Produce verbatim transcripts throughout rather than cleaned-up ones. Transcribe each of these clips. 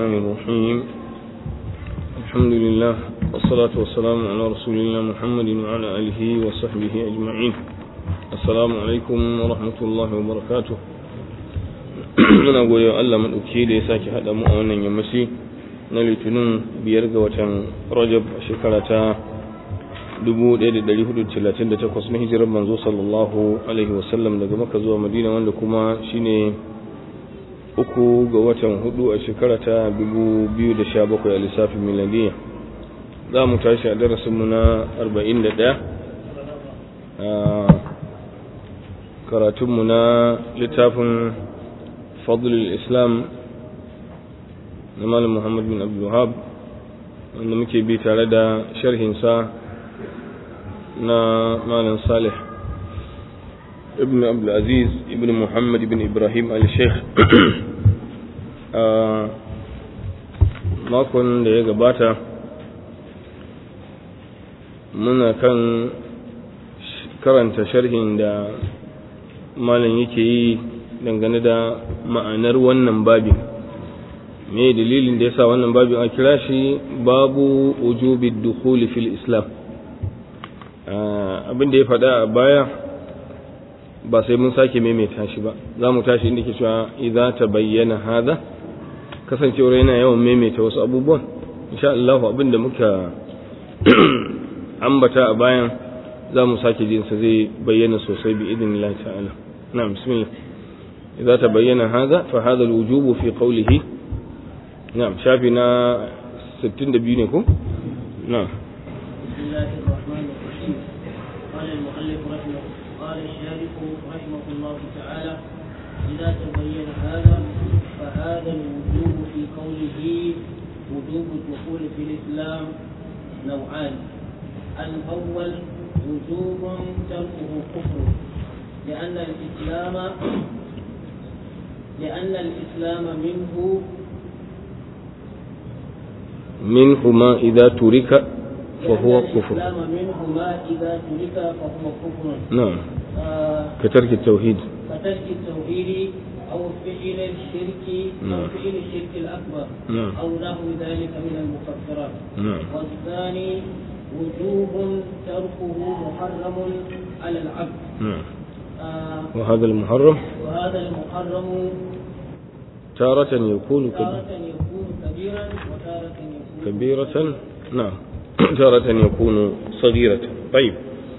الرحمن الرحيم الحمد لله والصلاة والسلام على رسول الله محمد وعلى آله وصحبه أجمعين. السلام عليكم ورحمة الله وبركاته. من أقول يا الله من أكيد يساك هذا مؤمن يمسي نلتنون بيرجع وتن رجب شكرتا dubu ɗaya da ɗari hudu talatin da takwas na hijirar manzo sallallahu alaihi wasallam daga Makka zuwa Madina, wanda kuma shine uku ga watan hudu a shekara ta dubu biyu da sha bakwai a lissafin miladiyya. Za mu tashi a darasinmu na arba'in da ɗaya a karatunmu na littafin fadlul islam na malam Muhammad bin Abdul Wahhab, wanda muke bi tare da sharhinsa na malam Salih ibn Abdul Aziz ibn Muhammad ibn Ibrahim al-Sheikh. a makon da ya gabata muna kan karanta sharhin da malam yake yi dangane da ma'anar wannan babin. me dalilin da yasa wannan babin a kira shi babu wujubi dukhuli fil islam? abin da ya faɗa a baya ba sai mun sake maimaita shi ba. za mu tashi inda ke cewa idza tabayyana hada, kasancewar yana yawan maimaita wasu abubuwan. insha Allah abin da muka ambata a bayan za mu sake jin sa zai bayyana sosai bi idnillahi ta'ala. na'am, bismillah. idza tabayyana hada fa hada alwujub fi qawlihi. na'am, shafi na sittin da biyu ne ko? na'am. إذا تبين هذا فهذا الوجوب في قوله وجوب الدخول في الإسلام نوعان. الأول وجوب تركه كفر، لأن الإسلام لأن الإسلام منه منه ما إذا ترك فهو كفر. الإسلام منه ما إذا ترك فهو كفر. نعم. آه كترك التوحيد كترك التوحيد أو فعل الشرك أو فعل الشرك الأكبر نعم. أو نحو ذلك من المكفرات. نعم. والثاني وجوب تركه محرم على العبد. نعم. آه وهذا المحرم وهذا المحرم تارة يكون تارة يكون كبيرا وتارة يكون كبيرة. نعم. تارة يكون صغيرة. طيب.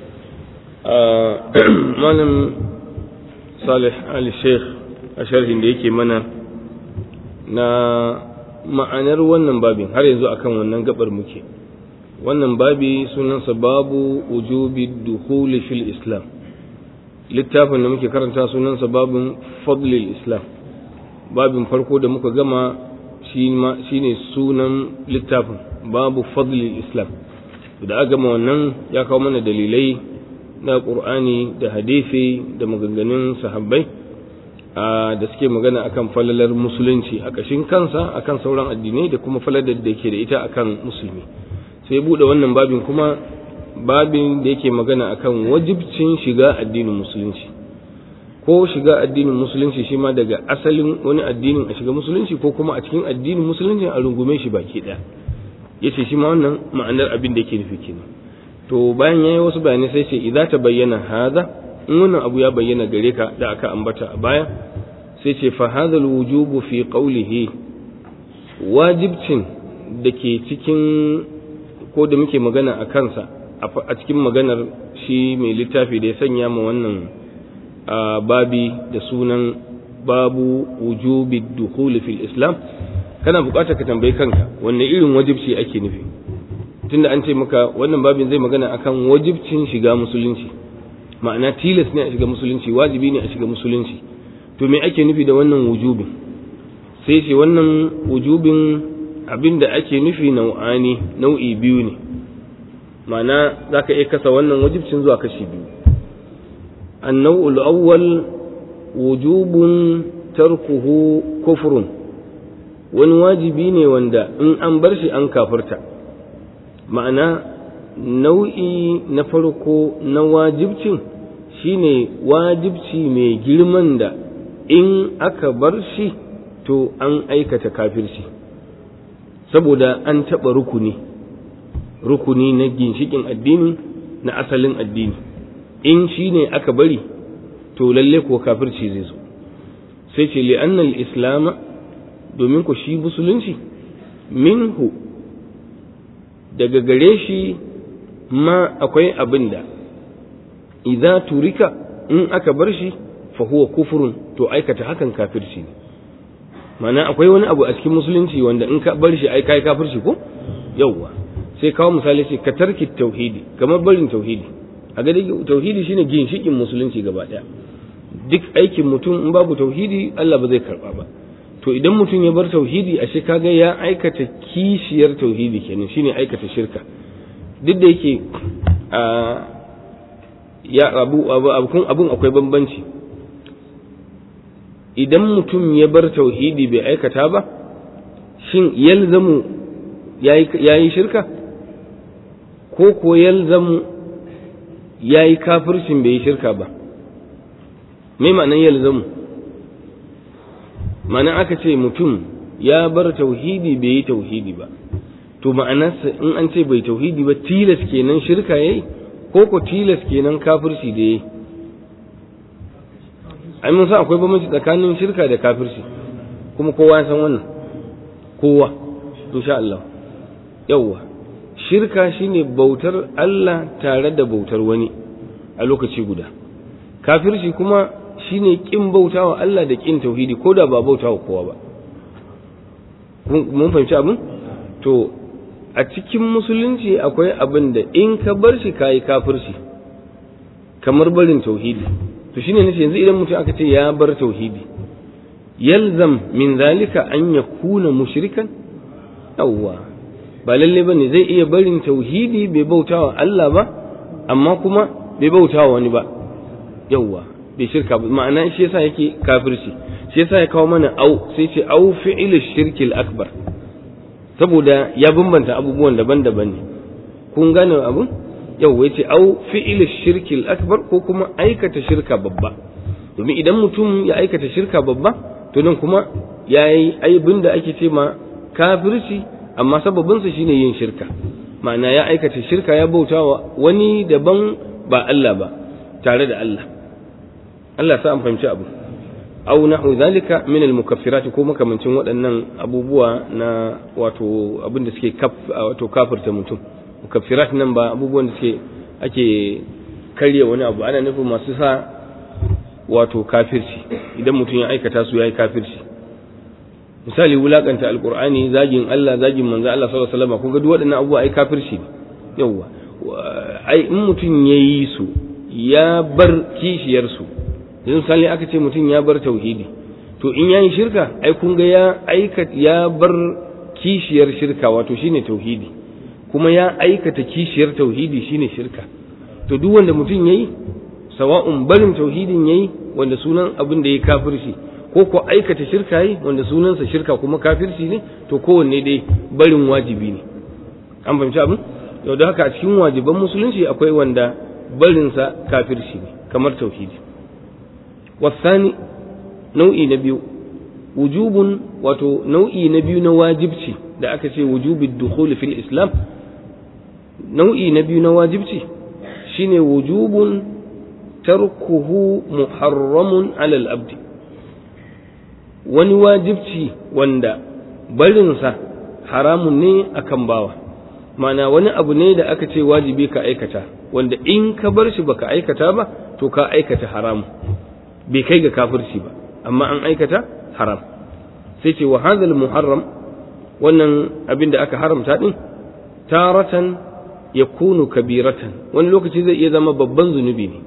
آه معلم صالح آل الشيخ a sharhin da yake mana na ma'anar wannan babin, har yanzu akan wannan gabar muke. wannan babi sunansa babu wujubi dukhuli fil islam. littafin da muke karanta sunansa babin fadlil islam. babin farko da muka gama shine sunan littafin babu fadlil islam. da aka gama wannan ya kawo mana dalilai na Qur'ani da hadisi da maganganun sahabbai da suke magana akan falalar musulunci a ƙashin kansa akan sauran addinai, da kuma falalar da yake da ita akan musulmi. sai bude wannan babin kuma babin da yake magana akan wajibcin shiga addinin musulunci, ko shiga addinin musulunci shi ma daga asalin wani addinin a shiga musulunci, ko kuma a cikin addinin musulunci a rungume shi baki ɗaya. yace shi ma wannan ma'anar abin da yake nufi kenan. to bayan yayi wasu bayanai sai ce idza tabayyana hadha, in wannan abu ya bayyana gare ka da aka ambata a baya, sai ce fa hadha alwujubu fi qawlihi, wajibcin da ke cikin ko da muke magana a kansa a cikin maganar shi mai littafi da ya sanya ma wannan babi da sunan babu wujubi dukhuli fil islam. kana bukatar ka tambayi kanka wanne irin wajibci ake nufi, tunda an ce maka wannan babin zai magana akan wajibcin shiga musulunci, ma'ana tilas ne a shiga musulunci, wajibi ne a shiga musulunci. to me ake nufi da wannan wujubin? sai ce wannan wujubin abinda ake nufi nau'ani, nau'i biyu ne. ma'ana zaka iya kasa wannan wajibcin zuwa kashi biyu. an-naw'ul awwal wujubun tarkuhu kufrun, wani wajibi ne wanda in an bar shi an kafirta. ma'ana nau'i na farko na wajibcin shine wajibci mai girman da in aka bar shi to an aikata kafirci. saboda an taɓa rukuni rukuni na ginshikin addini na asalin addini in shi ne aka bari to lalle ko kafirci zai zo sai ce li'annal islama domin ku shi musulunci minhu daga gare shi ma akwai abin da idza turika in aka bar shi fa huwa kufrun to aikata hakan kafirci ne ma'ana akwai wani abu a cikin musulunci wanda in ka bar shi ai kai kafirci ko yawwa sai kawo misali ce ka tarki tauhidi kamar barin tauhidi a ga tauhidi shine ginshikin musulunci gaba daya duk aikin mutum in babu tauhidi Allah ba zai karba ba to idan mutum ya bar tauhidi ashe kaga ya aikata kishiyar tauhidi kenan shine aikata shirka duk da yake a ya abu abun abun akwai bambanci idan mutum ya bar tauhidi bai aikata ba shin yalzamu yayi yayi shirka ko ko yalzamu yayi kafircin bai yi shirka ba me ma'anar yalzamu ma'ana aka ce mutum ya bar tauhidi bai yi tauhidi ba to ma'anarsa in an ce bai tauhidi ba tilas kenan shirka yayi ko ko tilas kenan kafirci da yayi ai mun san akwai bambanci tsakanin shirka da kafirci kuma kowa ya san wannan kowa insha Allah yawa shirka shine bautar Allah tare da bautar wani a lokaci guda kafirci kuma shine kin bautawa Allah da kin tauhidi ko da ba bautawa kowa ba mun fahimci abin to a cikin musulunci akwai abin da in ka bar shi kayi kafirci kamar barin tauhidi to shine nace yanzu idan mutum aka ce ya bar tauhidi yalzam min zalika an yakuna mushrikan yawwa ba lalle bane zai iya barin tauhidi bai bautawa Allah ba amma kuma bai bautawa wani ba yawwa bai shirka ba ma'ana shi yasa yake kafirci shi yasa ya kawo mana au sai ce au fi'il shirkil akbar saboda ya bambanta abubuwan daban-daban ne kun gane abun yau yace au fi'il shirkil akbar ko kuma aikata shirka babba domin idan mutum ya aikata shirka babba to nan kuma yayi aibin da ake ce ma kafirci amma sababin sa shine yin shirka ma'ana ya aikata shirka ya bautawa wani daban ba Allah ba tare da Allah Allah sa an fahimci abu au nahu zalika min al-mukaffirat ko makamancin waɗannan abubuwa na wato abin da suke kaf wato kafirta mutum mukaffirat nan ba abubuwan da suke ake karya wani abu ana nufin masu sa wato kafirci idan mutum ya aikata su yayi kafirci misali wulakanta alqur'ani zagin Allah zagin manzo Allah sallallahu alaihi wasallam kun ga duk waɗannan abubuwa ai kafirci ne yawa ai in mutum yayi su ya bar kishiyar su yanzu misali aka ce mutum ya bar tauhidi to in yayi shirka ai kun ga ya aika ya bar kishiyar shirka wato shine tauhidi kuma ya aikata kishiyar tauhidi shine shirka to duk wanda mutum yayi sawa'un barin tauhidin yayi wanda sunan abin da yayi kafirci ko ko aikata shirka yayi wanda sunansa shirka kuma kafirci ne to kowanne dai barin wajibi ne an fahimci abin yau da haka a cikin wajiban musulunci akwai wanda barinsa kafirci ne kamar tauhidi والثاني nau'i na biyu wujubun wato nau'i na biyu na wajibci da aka ce wujubid dukhul fil islam nau'i na biyu na wajibci shine wujubun tarkuhu muharramun ala al-abd wani wajibci wanda barinsa haramun ne akan bawa mana wani abu ne da aka ce wajibi ka aikata wanda in ka bar shi baka aikata ba to ka aikata haramun bai kai ga kafirci ba amma an aikata haram sai ce wa hadhal muharram wannan abin da aka haramta din taratan yakunu kabiratan wani lokaci zai iya zama babban zunubi ne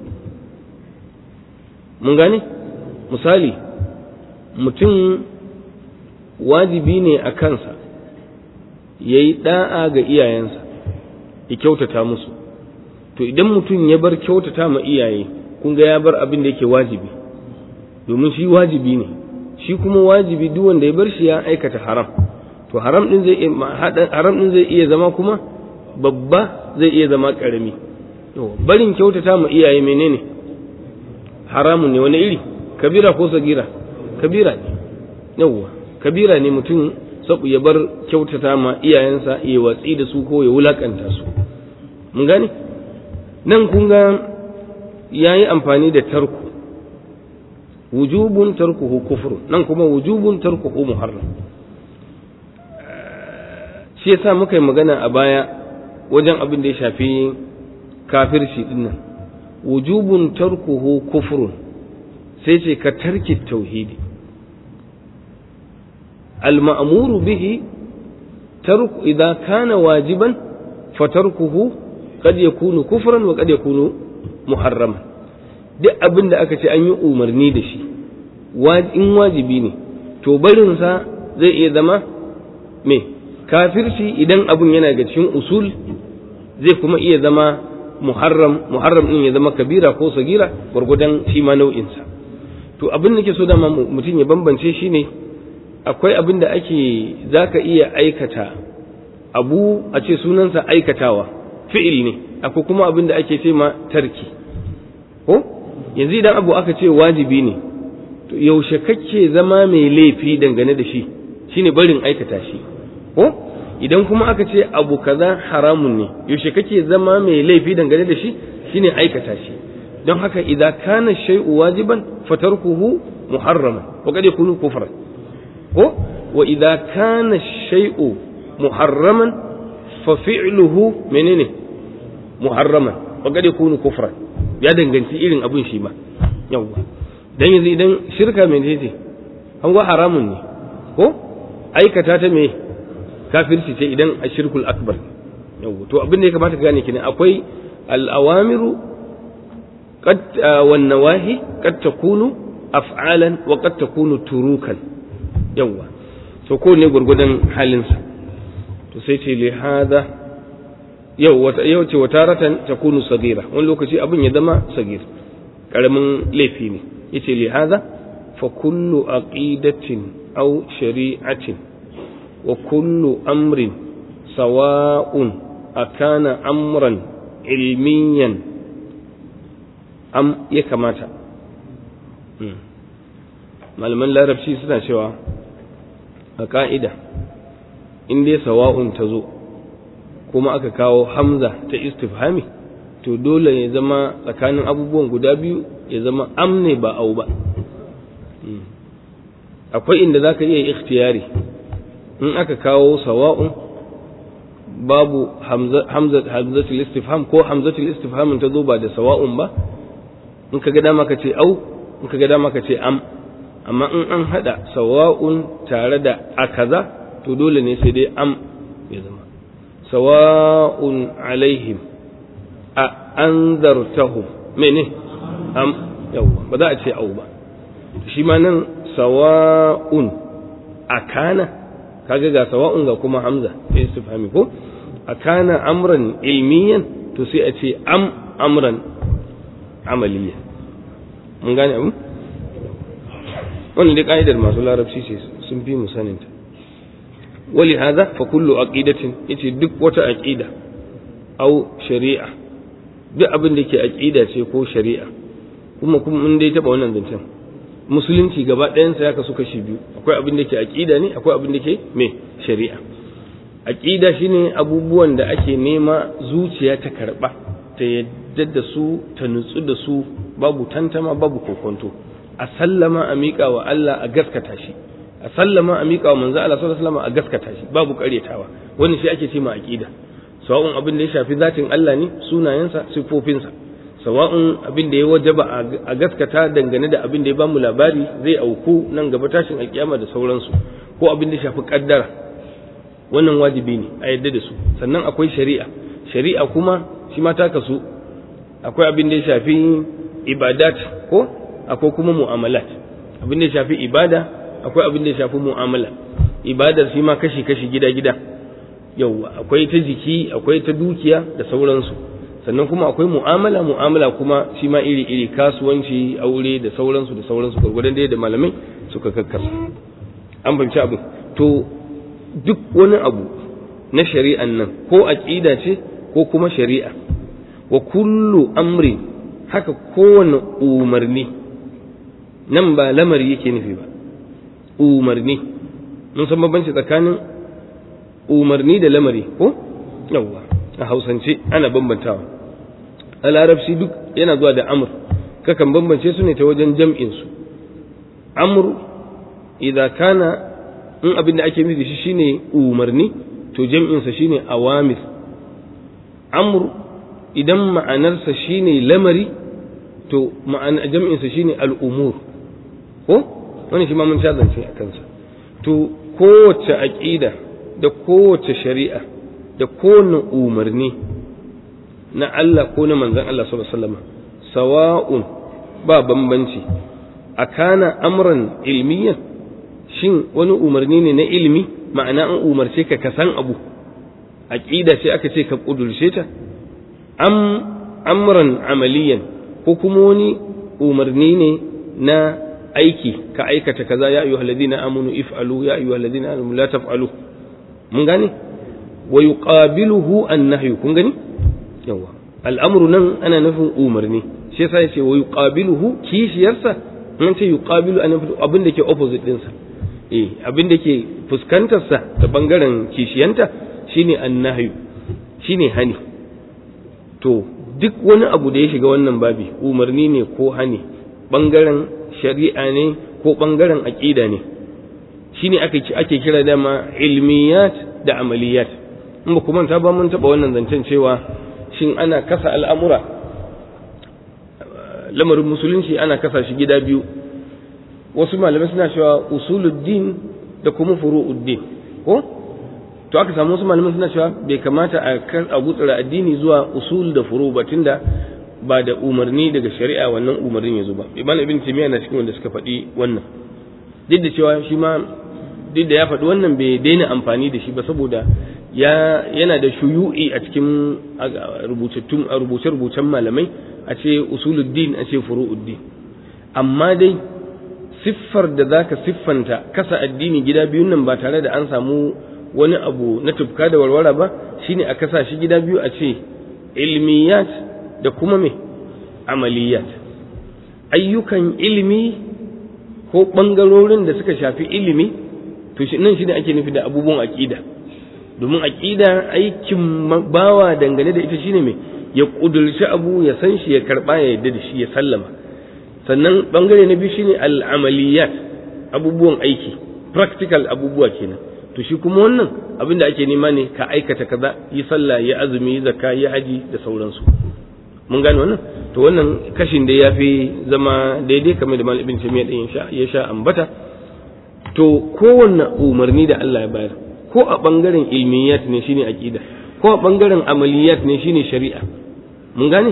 mun gane misali mutum wajibi ne a kansa yayi da'a ga iyayensa ya kyautata musu to idan mutum ya bar kyautata ma iyaye kun ga ya bar abin da yake wajibi domin shi wajibi ne shi kuma wajibi duk wanda ya bar shi ya aikata haram to haram din zai haram din zai iya zama kuma babba zai iya zama karami to barin kyautata ma iyaye menene haramun ne wani iri kabira ko sagira kabira ne yawa kabira ne mutum sabu ya bar kyautata ma iyayensa ya watsi da su ko ya wulakanta su mun gane nan kun ga yayi amfani da tarku wujubun tarkuhu kufrun nan kuma wujubun tarkuhu muharram shi yasa muka yi magana a baya wajen abin da ya shafi kafirci dinnan wujubun tarkuhu kufrun sai ce ka tarki tauhidi al-ma'muru bihi tarku idza kana wajiban fatarkuhu kad yakunu kufran wa kad yakunu muharraman duk abin da aka ce an yi umarni da shi in wajibi ne to barin sa zai iya zama me kafirci idan abin yana ga cikin usul zai kuma iya zama muharram muharram din ya zama kabira ko sagira gurgudan shi ma nau'in sa to abin da ke so dama mutum ya bambance shi ne akwai abin da ake zaka iya aikata abu a ce sunansa aikatawa fi'il ne akwai kuma abin da ake ce ma tarki ko yanzu idan abu aka ce wajibi ne to yaushe kake zama mai laifi dangane da shi shine barin aikata shi ko idan kuma aka ce abu kaza haramun ne yaushe kake zama mai laifi dangane da shi shine aikata shi don haka idan kana shay'u wajiban fatarkuhu muharraman wa qad yakunu kufran ko wa idan kana shay'u muharraman fa fi'luhu menene muharraman wa qad yakunu kufran ya danganci irin abin shi ba yawa dan yanzu idan shirka menene ce an ga haramun ne ko aikata ta me kafirci ce idan ashirkul akbar yawa to abin da ya kamata ka gane kine akwai al-awamiru qad wan nawahi qad takunu af'alan wa qad takunu turukan yawa to ko ne gurgudan halin sa to sai ce li hada yau wata yau ce wataratan takunu sagira wani lokaci abin ya zama sagir karamin laifi ne yace li hada fa kullu aqidatin aw shari'atin wa kullu amrin sawa'un akana amran ilmiyan am ya kamata malaman larabci suna cewa a ka'ida in dai sawa'un ta zo kuma aka kawo hamza ta istifhami to dole ya zama tsakanin abubuwan guda biyu ya zama am ne ba au ba akwai inda za ka iya ikhtiyari in aka kawo sawa'un babu hamzatul istifham ko hamzatul istifham ta zo ba da sawa'un ba in ka ga dama ka ce au in ka ga dama ka ce am amma in an hada sawa'un tare da akaza to dole ne sai dai am ya zama sawa'un alaihim a anzartahum mene am yawa ba za a ce au ba shi ma nan sawa'un akana kaga ga sawa'un ga kuma hamza sai istifhami ko akana amran ilmiyan to sai a ce am amran amaliyan mun gane abu wannan dai kaidar masu larabci ce sun fi mu sanin ta wali hada fa kullu aqidatin yace duk wata aqida au shari'a duk abin da yake aqida ce ko shari'a kuma kuma mun dai taba wannan zancen musulunci gaba ɗayansa ya kasu kashi biyu akwai abin da ke aƙida ne akwai abin da ke me shari'a aƙida shine abubuwan da ake nema zuciya ta karɓa ta yadda da su ta nutsu da su babu tantama babu kokonto a sallama a miƙa wa Allah a gaskata shi a sallama a miƙa wa manzo Allah sallallahu alaihi wasallam a gaskata shi babu ƙaryatawa wannan shi ake ce ma aƙida sawa'un abin da ya shafi zatin Allah ne sunayensa sifofinsa sawa'un abin da ya wajaba a gaskata dangane da abin da ya bamu labari zai auku nan gaba tashin alkiyama da sauransu ko abin da shafi kaddara wannan wajibi ne a yadda da su sannan akwai shari'a shari'a kuma shi ma ta kasu akwai abin da ya shafi ibadat ko akwai kuma mu'amalat abin da ya shafi ibada akwai abin da ya shafi mu'amala ibadar shi ma kashi kashi gida gida yauwa akwai ta jiki akwai ta dukiya da sauransu sannan kuma akwai mu'amala mu'amala kuma shi ma iri iri kasuwanci aure da sauransu da sauransu gurgurdan da da malamai suka kakkasa an fahimci abin to duk wani abu na shari'an nan ko aqida ce ko kuma shari'a wa kullu amri haka kowane umarni nan ba lamari yake nufi ba umarni mun san bambanci tsakanin umarni da lamari ko yawwa a hausance ana bambantawa a larabci duk yana zuwa da amr kakan bambance su ne ta wajen jam'in su amr idza kana in abin da ake nufi shi shine umarni to jam'in sa shine awamir amr idan ma'anarsa shine lamari to ma'ana jam'in sa shine al'umur ko wani shi ma mun zance a kansa to kowace aqida da kowace shari'a da kowane umarni na Allah ko na manzon Allah sallallahu alaihi wasallam sawa'un ba bambanci akana amran ilmiyan shin wani umarni ne na ilimi ma'ana an umarce ka ka san abu aqida sai aka ce ka kudurce ta am amran amaliyan ko kuma wani umarni ne na aiki ka aikata kaza ya ayyuhal ladina amanu if'alu ya ayyuhal ladina amanu la taf'alu mun gane wa yuqabiluhu an-nahyu kun gani yawa al'amru nan ana nufin umarni shi yasa yace wa yuqabiluhu kishiyarsa mun ce yuqabilu ana abin da ke opposite din sa eh abin da ke fuskantar sa ta bangaren kishiyanta shine an-nahyu shine hani to duk wani abu da ya shiga wannan babi umarni ne ko hani bangaren shari'a ne ko bangaren aqida ne shine ake ake kira da ma ilmiyat da amaliyat in ba kuma ta ba mun taba wannan zancen cewa shin ana kasa al'amura lamarin musulunci ana kasa shi gida biyu wasu malamai suna cewa usuluddin da kuma furu'uddin ko to aka samu wasu malamai suna cewa bai kamata a kan a gutsura addini zuwa usul da furu ba tunda ba da umarni daga shari'a wannan umarnin yazo ba ibn ibn taymiya na cikin wanda suka faɗi wannan duk da cewa shi ma duk da ya faɗi wannan bai daina amfani da shi ba saboda ya yana da shuyu'i a cikin rubutattun rubuce-rubucen malamai a ce usuluddin a ce furu'uddin amma dai siffar da zaka siffanta kasa addini gida biyun nan ba tare da an samu wani abu na tufka da warwara ba shine a kasa shi gida biyu a ce ilmiyat da kuma me amaliyat ayyukan ilimi ko bangarorin da suka shafi ilimi to shi nan shine ake nufi da abubuwan aqida domin aqida aikin bawa dangane da ita shine me ya kudurci abu ya san shi ya karba ya yadda da shi ya sallama sannan bangare na biyu shine al-amaliyat abubuwan aiki practical abubuwa kenan to shi kuma wannan abin da ake nema ne ka aikata kaza yi sallah yi azumi yi zakka yi haji da sauransu mun gane wannan to wannan kashin da yafi zama daidai kamar da Malam Ibn Taymiyyah din ya sha ambata to kowanne umarni da Allah ya bayar ko a bangaren ilmiyat ne shine aqida ko a bangaren amaliyat ne shine shari'a mun gane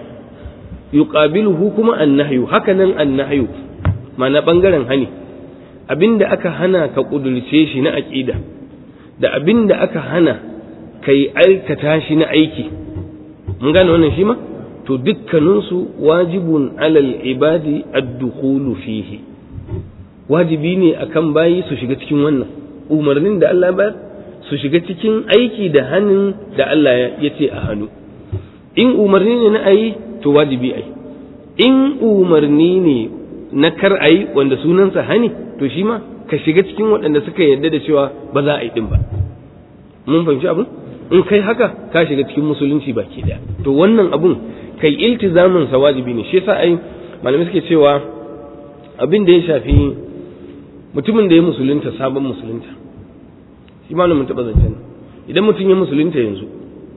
yuqabiluhu kuma annahyu hakanan annahyu ma'ana bangaren hani abinda aka hana ka kudurce shi na aqida da abinda aka hana kai aikata shi na aiki mun gane wannan shi ma to dukkaninsu wajibun alal ibadi ad-dukhulu fihi wajibi ne akan bayi su shiga cikin wannan umarnin da Allah bayar su shiga cikin aiki da hannun da Allah ya ce a hannu in umarni ne na ayi to wajibi ayi in umarni ne na kar ayi wanda sunansa hani to shi ma ka shiga cikin waɗanda suka yarda da cewa ba za a yi din ba mun fahimci abin in kai haka ka shiga cikin musulunci baki daya to wannan abun kai iltizamin sa wajibi ne shi yasa ai malamai suke cewa abin da ya shafi mutumin da ya musulunta sabon musulunta shi malamin taɓa zancen idan mutum ya musulunta yanzu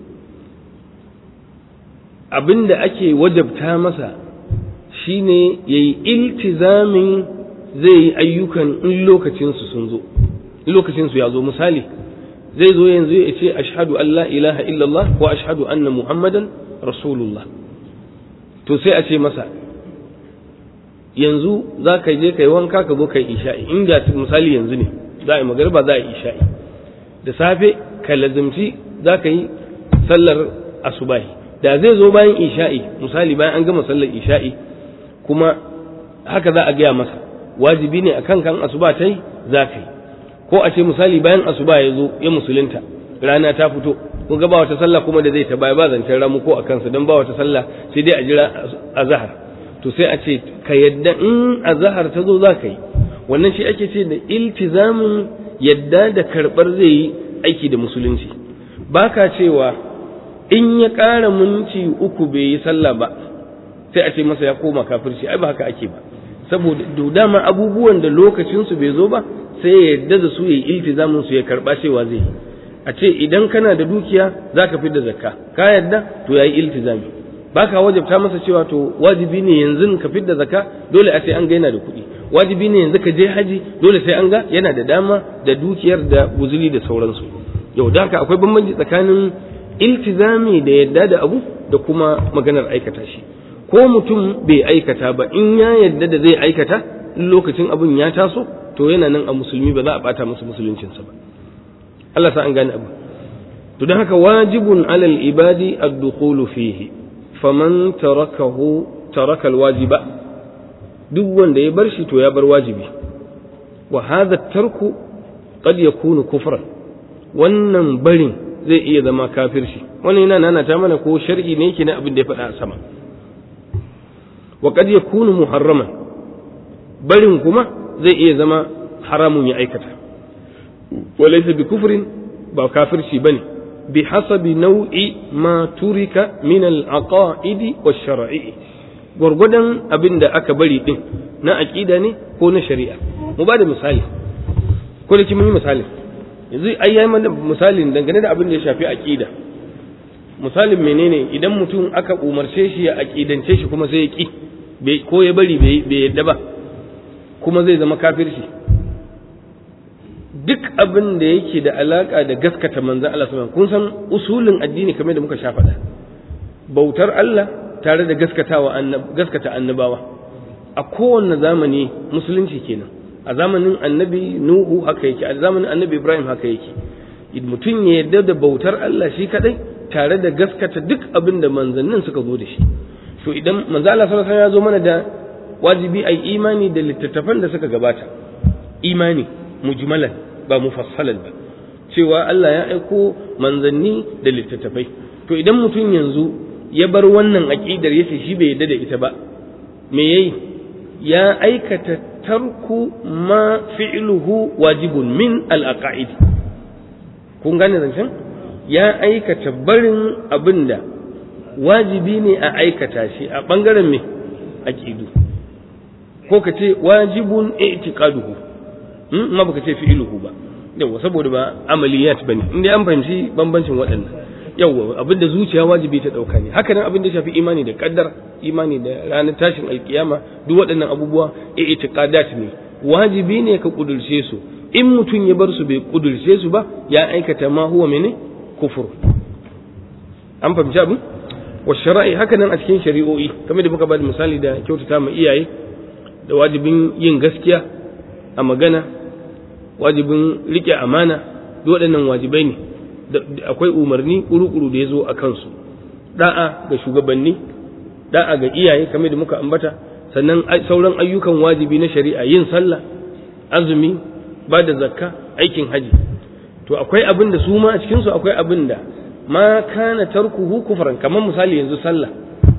abin da ake wajabta masa shine ya yi iltizamin zai yi ayyukan in lokacinsu sun zo in lokacinsu ya zo misali zai zo yanzu ya ce ashhadu an la ilaha illallah wa ashhadu anna muhammadan rasulullah to sai a ce masa yanzu za ka je ka yi wanka ka zo ka yi isha'i inda misali yanzu ne za a yi magariba za a yi isha'i da safe ka lazimci za ka yi sallar asubahi da zai zo bayan isha'i misali bayan an gama sallar isha'i kuma haka za a gaya masa wajibi ne akan kan asuba ta yi za ka yi ko a ce misali bayan asuba ya zo ya musulunta rana ta fito kun ga ba wata sallah kuma da zai ta baya ba zancen ramu ko a kansa don ba wata sallah sai dai a jira azhar to sai a ce ka yadda in azhar ta zo za ka yi wannan shi ake ce da iltizamin yadda da karɓar zai yi aiki da musulunci. Baka cewa in ya ƙara minti uku bai yi sallah ba sai a ce masa ya koma kafirci, ai ba haka ake ba, saboda dama abubuwan da lokacinsu bai zo ba sai ya yadda da su ya yi iltizamin su ya karɓa cewa zai yi. A ce idan kana da dukiya za ka fi da zakka, ka yadda to ya yi iltizami. Ba ka wajabta masa cewa to wajibi ne yanzu ka fi da zakka, dole a sai an ga yana da kuɗi. Wajibi ne yanzu ka je haji, dole sai an ga yana da dama da dukiyar da guzuri da sauransu. Yau da haka akwai bambanci tsakanin iltizami da yadda da abu da kuma maganar aikata shi. Ko mutum bai aikata ba, in ya yadda da zai aikata lokacin abun ya taso, to yana nan a musulmi, ba za a bata masa musuluncinsa ba. Allah sa an gane abu. To don haka wajibun alal ibadi ad-dukhulu fihi, faman tarakahu taraka al-wajiba, duk wanda ya bar shi to ya bar wajibi. Wa hadha at-tarku qad yakunu kufran, wannan barin zai iya zama kafirci. Wannan yana nana ta mana ko shar'i ne yake na abin da ya faɗa a sama. Wa qad yakunu muharraman, barin kuma zai iya zama haramun ya aikata. Walaysa bi kufrin, ba kafirci bane, bi hasabi nau'i ma turika min al-aqaidi wash-shara'i, gurgudan abinda aka bari din na aqida ne ko na shari'a. Mu ba da misali, ko da mun yi misali yanzu ai yayi mana misalin dangane da abin da ya shafi aqida. Misalin menene? Idan mutum aka umarce shi ya aqidance shi kuma sai ya ki, ko ya bari bai yadda ba, kuma zai zama kafirci. Duk abin da yake da alaka da gaskata manzon Allah sallallahu alaihi wasallam, kun san usulin addini kamar da muka sha faɗa, bautar Allah tare da gaskatawa annab gaskata annabawa a kowanne zamani. Musulunci kenan, a zamanin annabi Nuhu haka yake, a zamanin annabi Ibrahim haka yake. Mutum ya yarda da bautar Allah shi kadai tare da gaskata duk abin da manzannin suka zo da shi. To idan manzo Allah sallallahu alaihi wasallam ya zo mana da wajibi ai imani da littattafan da suka gabata, imani mujmalan ba mufassalan ba, cewa Allah ya aiko manzanni da littattafai. To idan mutum yanzu ya bar wannan aqidar yace shi bai yarda da ita ba, me yayi? Ya aikata tarku ma fi'luhu wajibun min al-aqaid. Kun gane zancen? Ya aikata barin abinda wajibi ne a aikata shi a bangaren me aqidu, ko ka ce wajibun i'tiqaduhu, hmm ma baka ce fi'luhu ba, yawa saboda ba amaliyat bane. Inda an fahimci bambancin waɗannan, yawa abinda zuciya wajibi ta dauka ne. Haka nan abin da shafi imani da kaddar, imani da ranar tashin alkiyama, duk waɗannan abubuwa i'tiqadat ne, wajibi ne ka kudurce su. In mutum ya bar su bai kudurce su ba, ya aikata ma huwa mene kufur. An fahimci abin? Wa shara'i, haka nan a cikin shari'o'i, kamar da muka ba da misali da kyautata ma iyaye, da wajibin yin gaskiya a magana, wajibin rike amana, duk waɗannan wajibai ne. Akwai umarni kuru-kuru da ya zo a kansu, da'a ga shugabanni, da'a ga iyaye kamar da muka ambata, sannan sauran ayyukan wajibi na shari'a, yin sallah, azumi, ba da zakka, aikin haji. To akwai abin da su ma a cikinsu akwai abin da ma kana tarkuhu kufran, kamar misali yanzu sallah.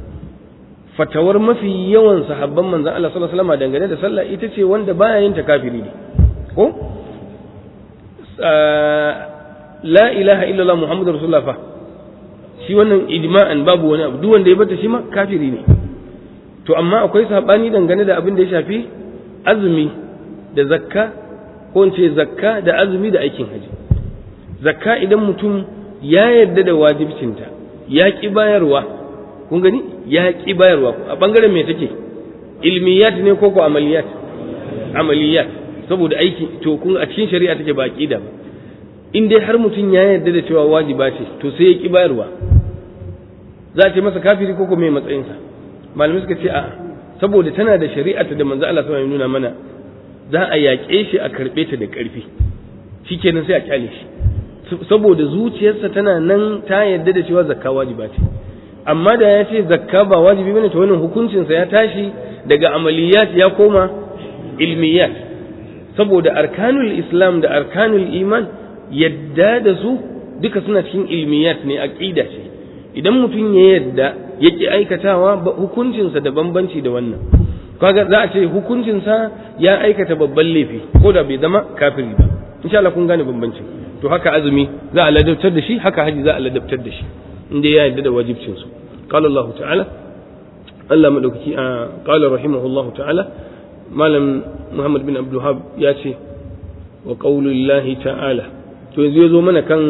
Fatawar mafi yawan sahabban manzon Allah sallallahu alaihi wasallam dangane da sallah ita ce wanda baya yin ta kafiri ne, ko la ilaha illallah muhammadur rasulullah fa shi wannan ijma'an babu wani abu, duk wanda ya bata shi ma kafiri ne. To amma akwai sabani dangane da abin da ya shafi azumi da zakka, ko in ce zakka da azumi da aikin haji. Zakka idan mutum ya yarda da wajibcinta ya ki bayarwa, kun gani ya ki bayarwa, a bangaren me take? Ilmiyat ne ko ko amaliyat? Amaliyat, saboda aiki. To kun a cikin shari'a take ba aqida ba. In dai har mutum ya yarda da cewa wajiba ce, to sai ya ki bayarwa, za a ce masa kafiri ko ko me matsayinsa? Malamai suka ce a'a, saboda tana da shari'ata da manzo Allah sallallahu alaihi wasallam ya nuna mana, za a yaƙe shi a karɓe ta da ƙarfi, shikenan sai a kyale shi, saboda zuciyarsa tana nan ta yarda da cewa zakka wajiba ce. Amma da ya ce zakka ba wajibi bane, to wannan hukuncinsa ya tashi daga amaliyat ya koma ilmiyat, saboda arkanul islam da arkanul iman yadda da su duka suna cikin ilmiyat ne, aqida ce. Idan mutum ya yadda yake aikatawa, hukuncinsa da bambanci da wannan. Kaga za a ce hukuncinsa ya aikata babban laifi, ko da bai zama kafiri ba, insha Allah kun gane bambancin. To haka azumi za a ladabtar da shi, haka haji za a ladabtar da shi inda ya yarda da wajibcin su. qala Allah ta'ala, Allah madaukaki a qala rahimahullahu ta'ala, malam Muhammad bin Abdul Wahhab ya ce wa qaulullahi ta'ala. To yanzu yazo mana kan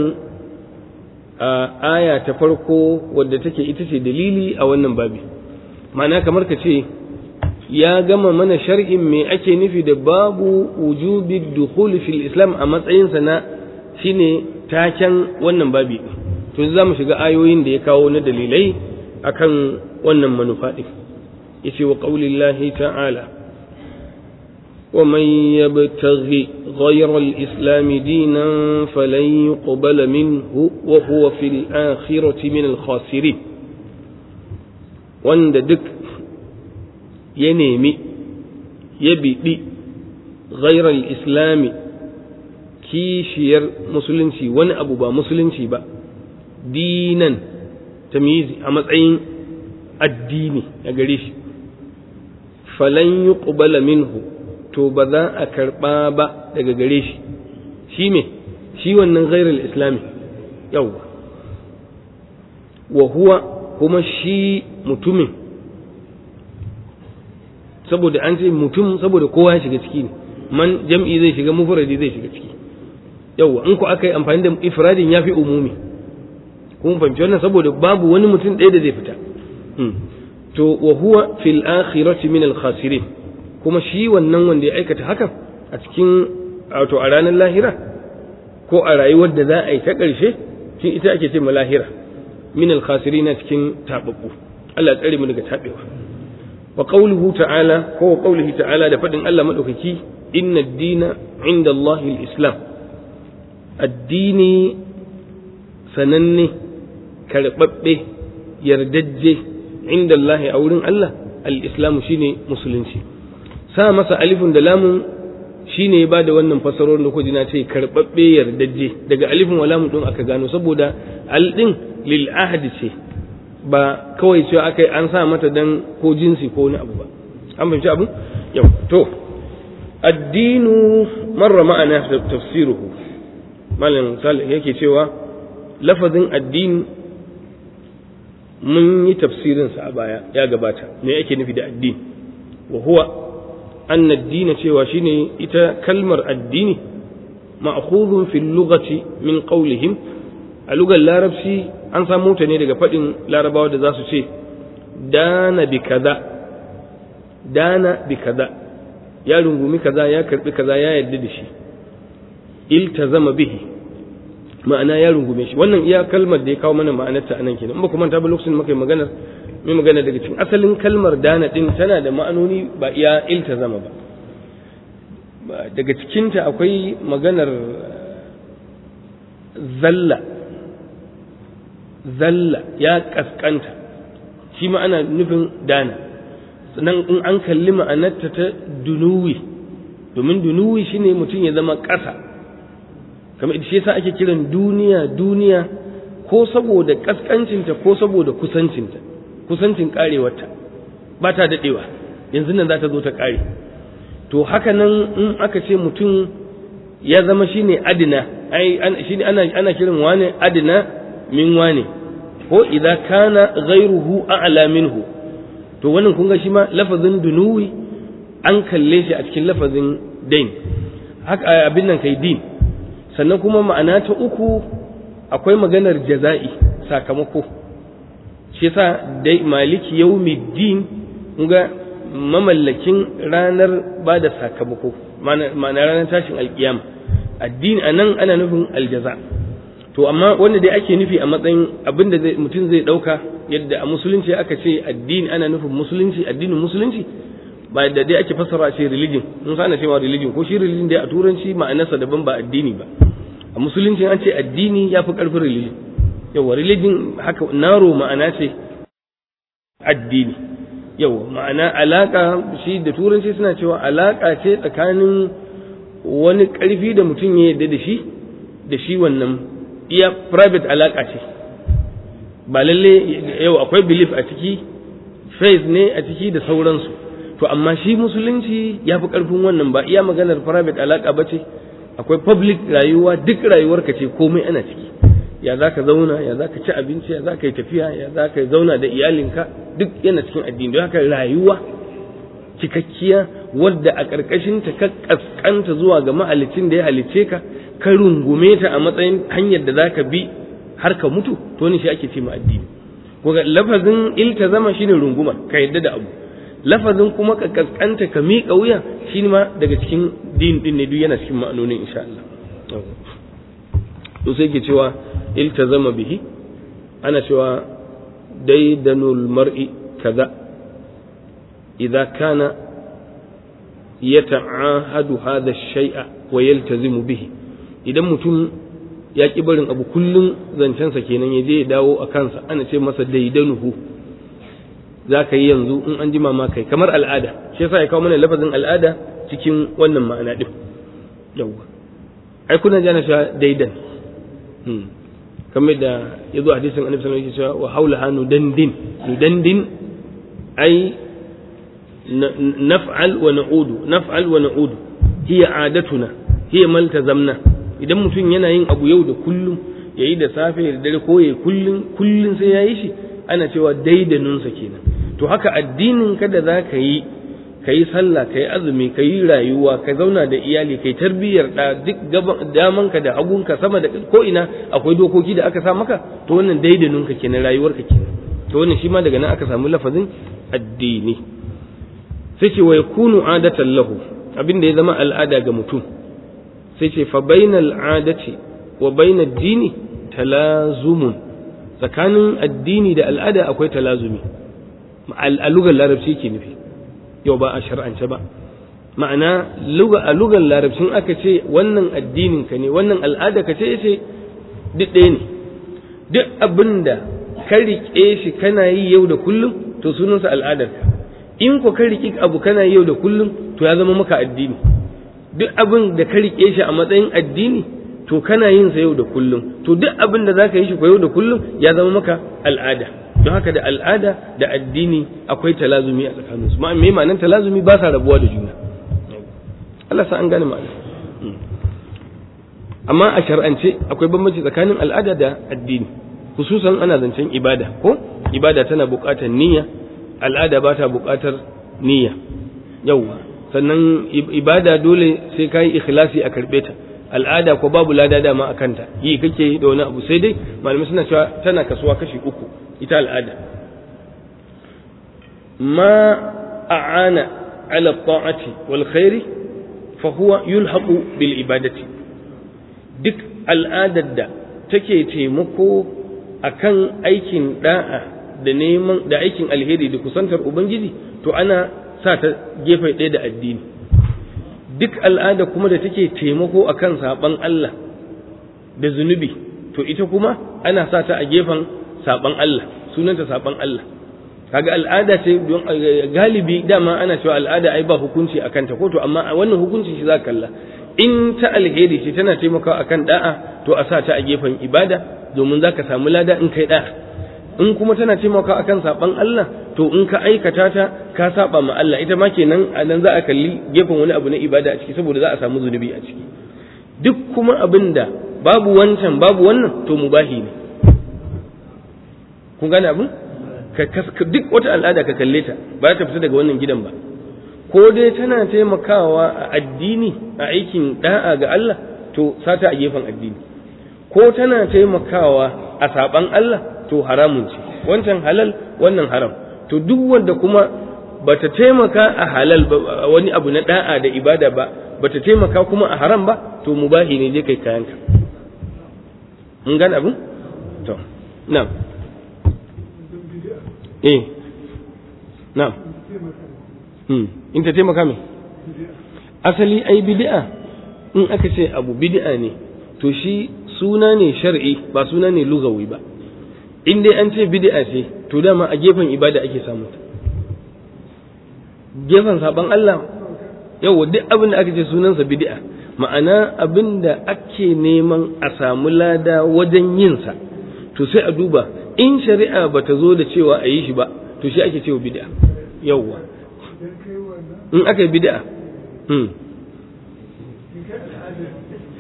aya ta farko wadda take ita ce dalili a wannan babi. Ma'ana kamar ka ce ya gama mana sharhin me ake nufi da babu wujubi dukhul fil islam a matsayinsa na shine taken wannan babi. To za mu shiga ayoyin da ya kawo na dalilai akan wannan manufa din. Yace wa qaulillahi ta'ala wa man yabtaghi ghayra al-islam dinan falan yuqbala minhu wa huwa fil akhirati min al-khasirin. Wanda duk ya nemi ya biɗi ghairar islami kishiyar musulunci wani abu ba musulunci ba dinan tamyizi a matsayin addini a gare shi falan yuqbala minhu to ba za a karɓa ba daga gare shi shi me shi wannan ghairar islami yawwa wa huwa kuma shi mutumin, saboda an ce mutum saboda kowa ya shiga ciki ne, man jam'i zai shiga mufradi zai shiga ciki. Yawwa in ku aka yi amfani da ifradin ya fi umumi, kun fahimci wannan, saboda babu wani mutum ɗaya da zai fita. To wa huwa fil akhirati min al khasirin, kuma shi wannan wanda ya aikata hakan a cikin wato a ranar lahira ko a rayuwar da za a yi ta ƙarshe, shi ita ake ce ma lahira, min al khasirin cikin tababbu. Allah ya tsare mu daga tabewa. wa qawluhu ta'ala ko qawlihi ta'ala da fadin Allah madaukaki inna ad-dina 'inda Allah al-islam, addini sananne karbabbe yardajje inda Allah a wurin Allah al-islam shine musulunci. Sa masa alifun da lamun shine ba da wannan fasarorin da kuji na ce karbabbe yardajje, daga alifun wa lamun din aka gano, saboda al din lil ahdi ce, ba kawai cewa aka yi an sa mata dan ko jinsi ko wani abu ba. An fahimci abu? Yau to addinu marra ma'ana tafsiruhu, malam Salih yake cewa lafazin addini mun yi tafsirin sa a baya ya gabata. Me yake nufi da addini? Wa huwa anna ad-din cewa shine ita kalmar addini ma'khudhun fil lughati min qawlihim, a lugar larabci an samu ta ne daga faɗin larabawa da za su ce dana bi kaza, dana bi kaza, ya rungumi kaza, ya karbi kaza, ya yarda da shi, iltazama bihi, ma'ana ya rungume shi. Wannan iya kalmar da ya kawo mana ma'anarta anan kenan. In ba ku manta ba lokacin muka yi magana mai magana daga cikin asalin kalmar dana din tana da ma'anoni ba iya iltazama ba. Daga cikinta akwai maganar zalla, zalla ya kaskanta, shi ma ana nufin dana. Sannan in an kalli ma'anarta ta dunuwi, domin dunuwi shine mutum ya zama ƙasa, kamar shi yasa ake kiran duniya duniya, ko saboda kaskancinta ko saboda kusancinta, kusancin karewarta ba ta dadewa, yanzu nan za ta zo ta kare. To haka nan in aka ce mutum ya zama shine adina, ai shine ana ana kiran wane adina min wane, ko idza kana ghayruhu a'la minhu. To wannan kun ga shi ma lafazin dunuwi an kalle shi a cikin lafazin dain, haka abin nan kai din. Sannan kuma ma'ana ta uku akwai maganar jaza'i, sakamako. Shi yasa dai maliki yawmiddin ga mamallakin ranar bada sakamako, ma'ana ranar tashin alkiyama. Addini anan ana nufin aljaza. To amma wanda dai ake nufi a matsayin abinda zai mutum zai dauka, yadda a musulunci aka ce addini ana nufin musulunci, addinin musulunci ba da dai ake fassara ce religion. Mun sana cewa religion, ko shi religion dai a turanci ma'anarsa daban ba addini ba. A musulunci an ce addini ya fi ƙarfin religion. Yawa religion haka naro ma'ana ce addini. Yawa ma'ana alaka, shi da turanci suna cewa alaka ce tsakanin wani ƙarfi da mutum ya yarda da shi da shi wannan iya private alaka ce, ba lalle yau akwai belief a ciki, faith ne a ciki da sauransu. To amma shi musulunci ya fi ƙarfin wannan, ba iya maganar private alaka ba ce, akwai public rayuwa, duk rayuwarka ce komai ana ciki. Ya za ka zauna, ya za ka ci abinci, ya za ka yi tafiya, ya za ka zauna da iyalinka, duk yana cikin addini. Don haka rayuwa cikakkiya wadda a ƙarƙashinta ka ƙasƙanta zuwa ga mahalicin da ya halicce ka, ka rungume ta a matsayin hanyar da za ka bi har ka mutu, to ne shi ake ce ma addini. Ko ga lafazin iltazama shine runguma, ka yadda da abu. Lafazin kuma ka ƙasƙanta ka miƙa wuya shine ma daga cikin din din ne, duk yana cikin ma'anonin insha Allah. To sai ke cewa iltazama bihi, ana cewa daidanul mar'i kaza idza kana yata'ahadu hadha ash-shay'a wa yaltazimu bihi. Idan mutum ya ki barin abu kullun zancensa kenan ya je ya dawo a kansa, ana ce masa daidanuhu. Za ka yi yanzu in an jima ma kai, kamar al'ada. Shi yasa ya kawo mana lafazin al'ada cikin wannan ma'ana din. Yawwa, ai kuna jana shi daidan. Hmm. Kamar da ya zo hadisin Annabi sallallahu alaihi wasallam cewa wa haulaha nudandin, nudandin ai naf'al wa na'udu, naf'al wa na'udu, hiya adatuna, hiya maltazamna. Idan mutum yana yin abu yau da kullum, yayi da safe da dare ko yayi kullun kullun sai yayi shi, ana cewa daidanunsa kenan. To haka addinin ka da za ka yi, ka yi sallah, ka yi azumi, ka yi rayuwa, ka zauna da iyali, ka yi tarbiyyar da duk damanka da hagunka sama da ko ina akwai dokoki da aka sa maka, to wannan daidanunka kenan, rayuwarka kenan. To wannan shi ma daga nan aka samu lafazin addini. Sai ce wa yakunu adatan lahu, abin da ya zama al'ada ga mutum. Sai ce fa bainal adati wa bainad dini talazumun, tsakanin addini da al'ada akwai talazumi. A lugar larabci ke nufi, yau ba a shar'ance ba. Ma'ana a lugar larabcin aka ce wannan addinin ka ne, wannan al'ada ka ce ce duk ɗaya ne. Duk abin da ka riƙe shi kana yi yau da kullum, to sunansa al'adarka. In ko ka riƙi abu kana yi yau da kullum, to ya zama maka addini. Duk abin da ka riƙe shi a matsayin addini, to kana yin sa yau da kullum. To duk abin da zaka yi shi ko yau da kullum ya zama maka al'ada. Don haka da al'ada da addini akwai talazumi a tsakaninsu. Ma me ma'anar talazumi? Ba sa rabuwa da juna. Allah sa an gane ma'ana. Amma a shar'ance akwai bambanci tsakanin al'ada da addini. Hususan ana zancen ibada, ko ibada tana buƙatar niyya, al'ada ba ta buƙatar niyya. Yawwa, sannan ibada dole sai ka yi ikhlasi a karɓe ta. Al'ada ko babu lada dama a kanta, yi kake da wani abu. Sai dai malamai suna cewa tana kasuwa kashi uku ita al'ada. Ma a'ana ala ta'ati wal khairi fa huwa yulhaqu bil ibadati. Duk al'adar da take taimako akan aikin da'a da neman da aikin alheri da kusantar ubangiji, to ana sa ta gefe ɗaya da addini. Duk al'ada kuma da take taimako akan saban Allah da zunubi, to ita kuma ana sa ta a gefen saban Allah, sunanta saban Allah. Kaga al'ada ce don galibi dama ana cewa al'ada ai ba hukunci akan ta, ko to amma wannan hukunci shi za ka kalla. In ta alheri ce tana taimakawa akan da'a, to a sa ta a gefen ibada domin za ka samu lada in kai da'a. In kuma tana taimakawa akan saban Allah, to in ka aikata ta ka saba ma Allah, ita ma kenan a nan za a kalli gefen wani abu na ibada a ciki, saboda za a samu zunubi a ciki. Duk kuma abin da babu wancan babu wannan, to mubahi ne. Kun gane abin? Duk wata al'ada ka kalle ta ba ta fita daga wannan gidan ba. Ko dai tana taimakawa a addini, a aikin da'a ga Allah, to sata a gefen addini. Ko tana taimakawa a saban Allah, to haramun ce. Wancan halal, wannan haram. To duk wanda kuma bata taimaka a halal ba, wani abu na da'a da ibada ba, bata taimaka kuma a haram ba, to mubahi ne, je kai kayanka. Mun gane abin? To, na'am. Eh, na'am. Hmm, in ta taimaka me? Asali ai bid'a, in aka ce abu bid'a ne, to shi suna ne shar'i, ba suna ne lugawi ba. In dai an ce bid'a ce, to dama a gefen ibada ake samu ta. Gefen saban Allah, yau duk abin da aka ce sunansa bid'a, ma'ana abin da ake neman a samu lada wajen yinsa, to sai a duba in shari'a ba ta zo da cewa a yi shi ba, to shi ake cewa bid'a. Yawwa, in aka yi bid'a, hmm.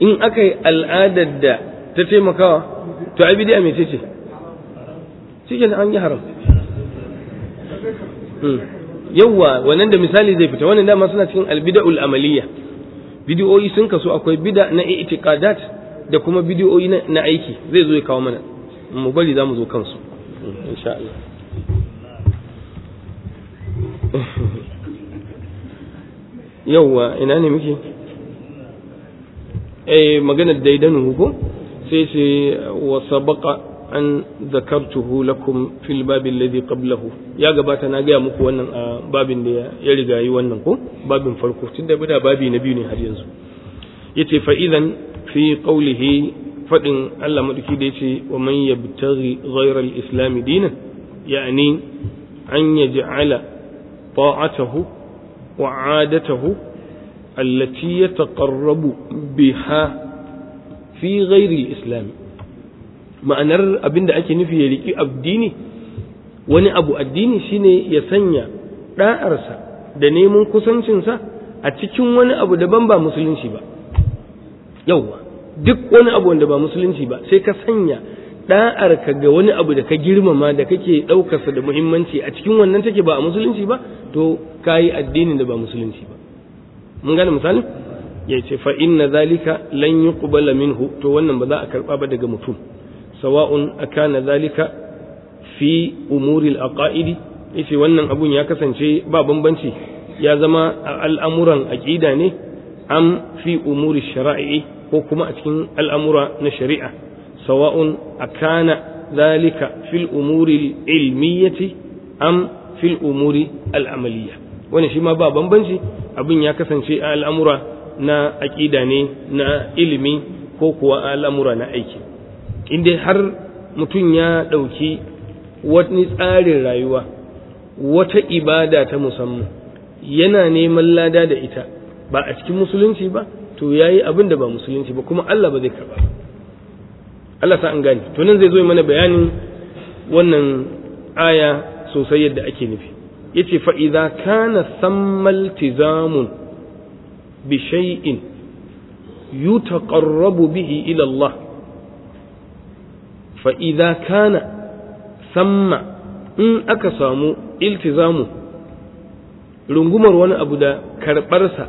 in aka yi al'adar da ta taimakawa to ai bid'a me ce ce cikin an yi haram yawwa wannan da misali zai fita wannan dama suna cikin albida'ul amaliyya bid'o'i sun kasu akwai bid'a na i'tiqadat da kuma bid'o'i na aiki zai zo ya kawo mana mu bari zamu zo kansu insha Allah yawwa ina ne muke eh maganar daidanu ko sai ce wa sabaqa an zakartuhu lakum fil babi alladhi qablahu ya gabata na gaya muku wannan a babin da ya riga yi wannan ko babin farko tunda bida babi na biyu ne har yanzu yace fa idan fi qawlihi fadin Allah madauki da yace wa man yabtaghi ghayra al-islam dinan yani an yaj'ala ta'atahu wa 'adatahu allati yataqarrabu biha fi ghayri al-islam ma'anar abin da ake nufi ya riƙi addini wani abu addini shine ya sanya ɗa'arsa da neman kusancinsa a cikin wani abu daban ba musulunci ba yauwa duk wani abu wanda ba musulunci ba sai ka sanya ɗa'arka ga wani abu da ka girmama da kake ɗaukarsa da muhimmanci a cikin wannan take ba a musulunci ba to ka yi addinin da ba musulunci ba mun gane misali ya ce fa inna zalika lan yuqbala minhu to wannan ba za a karɓa ba daga mutum sawa'un akana zalika fi umuri al-aqaidi yace wannan abun ya kasance ba bambanci ya zama al'amuran aqida ne am fi umuri shara'i ko kuma a cikin al'amura na shari'a sawa'un akana zalika fil umuri al-ilmiyyati am fil umuri al-amaliyya wannan shi ma ba bambanci abun ya kasance al'amura na aqida ne na ilimi ko kuwa al'amura na aiki inda har mutum ya ɗauki wani tsarin rayuwa wata ibada ta musamman yana neman lada da ita ba a cikin musulunci ba to ya yi abin da ba musulunci ba kuma Allah ba zai karɓa Allah sa an gane to nan zai zo mana bayanin wannan aya sosai yadda ake nufi yace fa idza kana sammal tizamun bi shay'in yutaqarrabu bihi ila Allah fa'iza kana samma in aka samu iltizamu rungumar wani abu da karɓarsa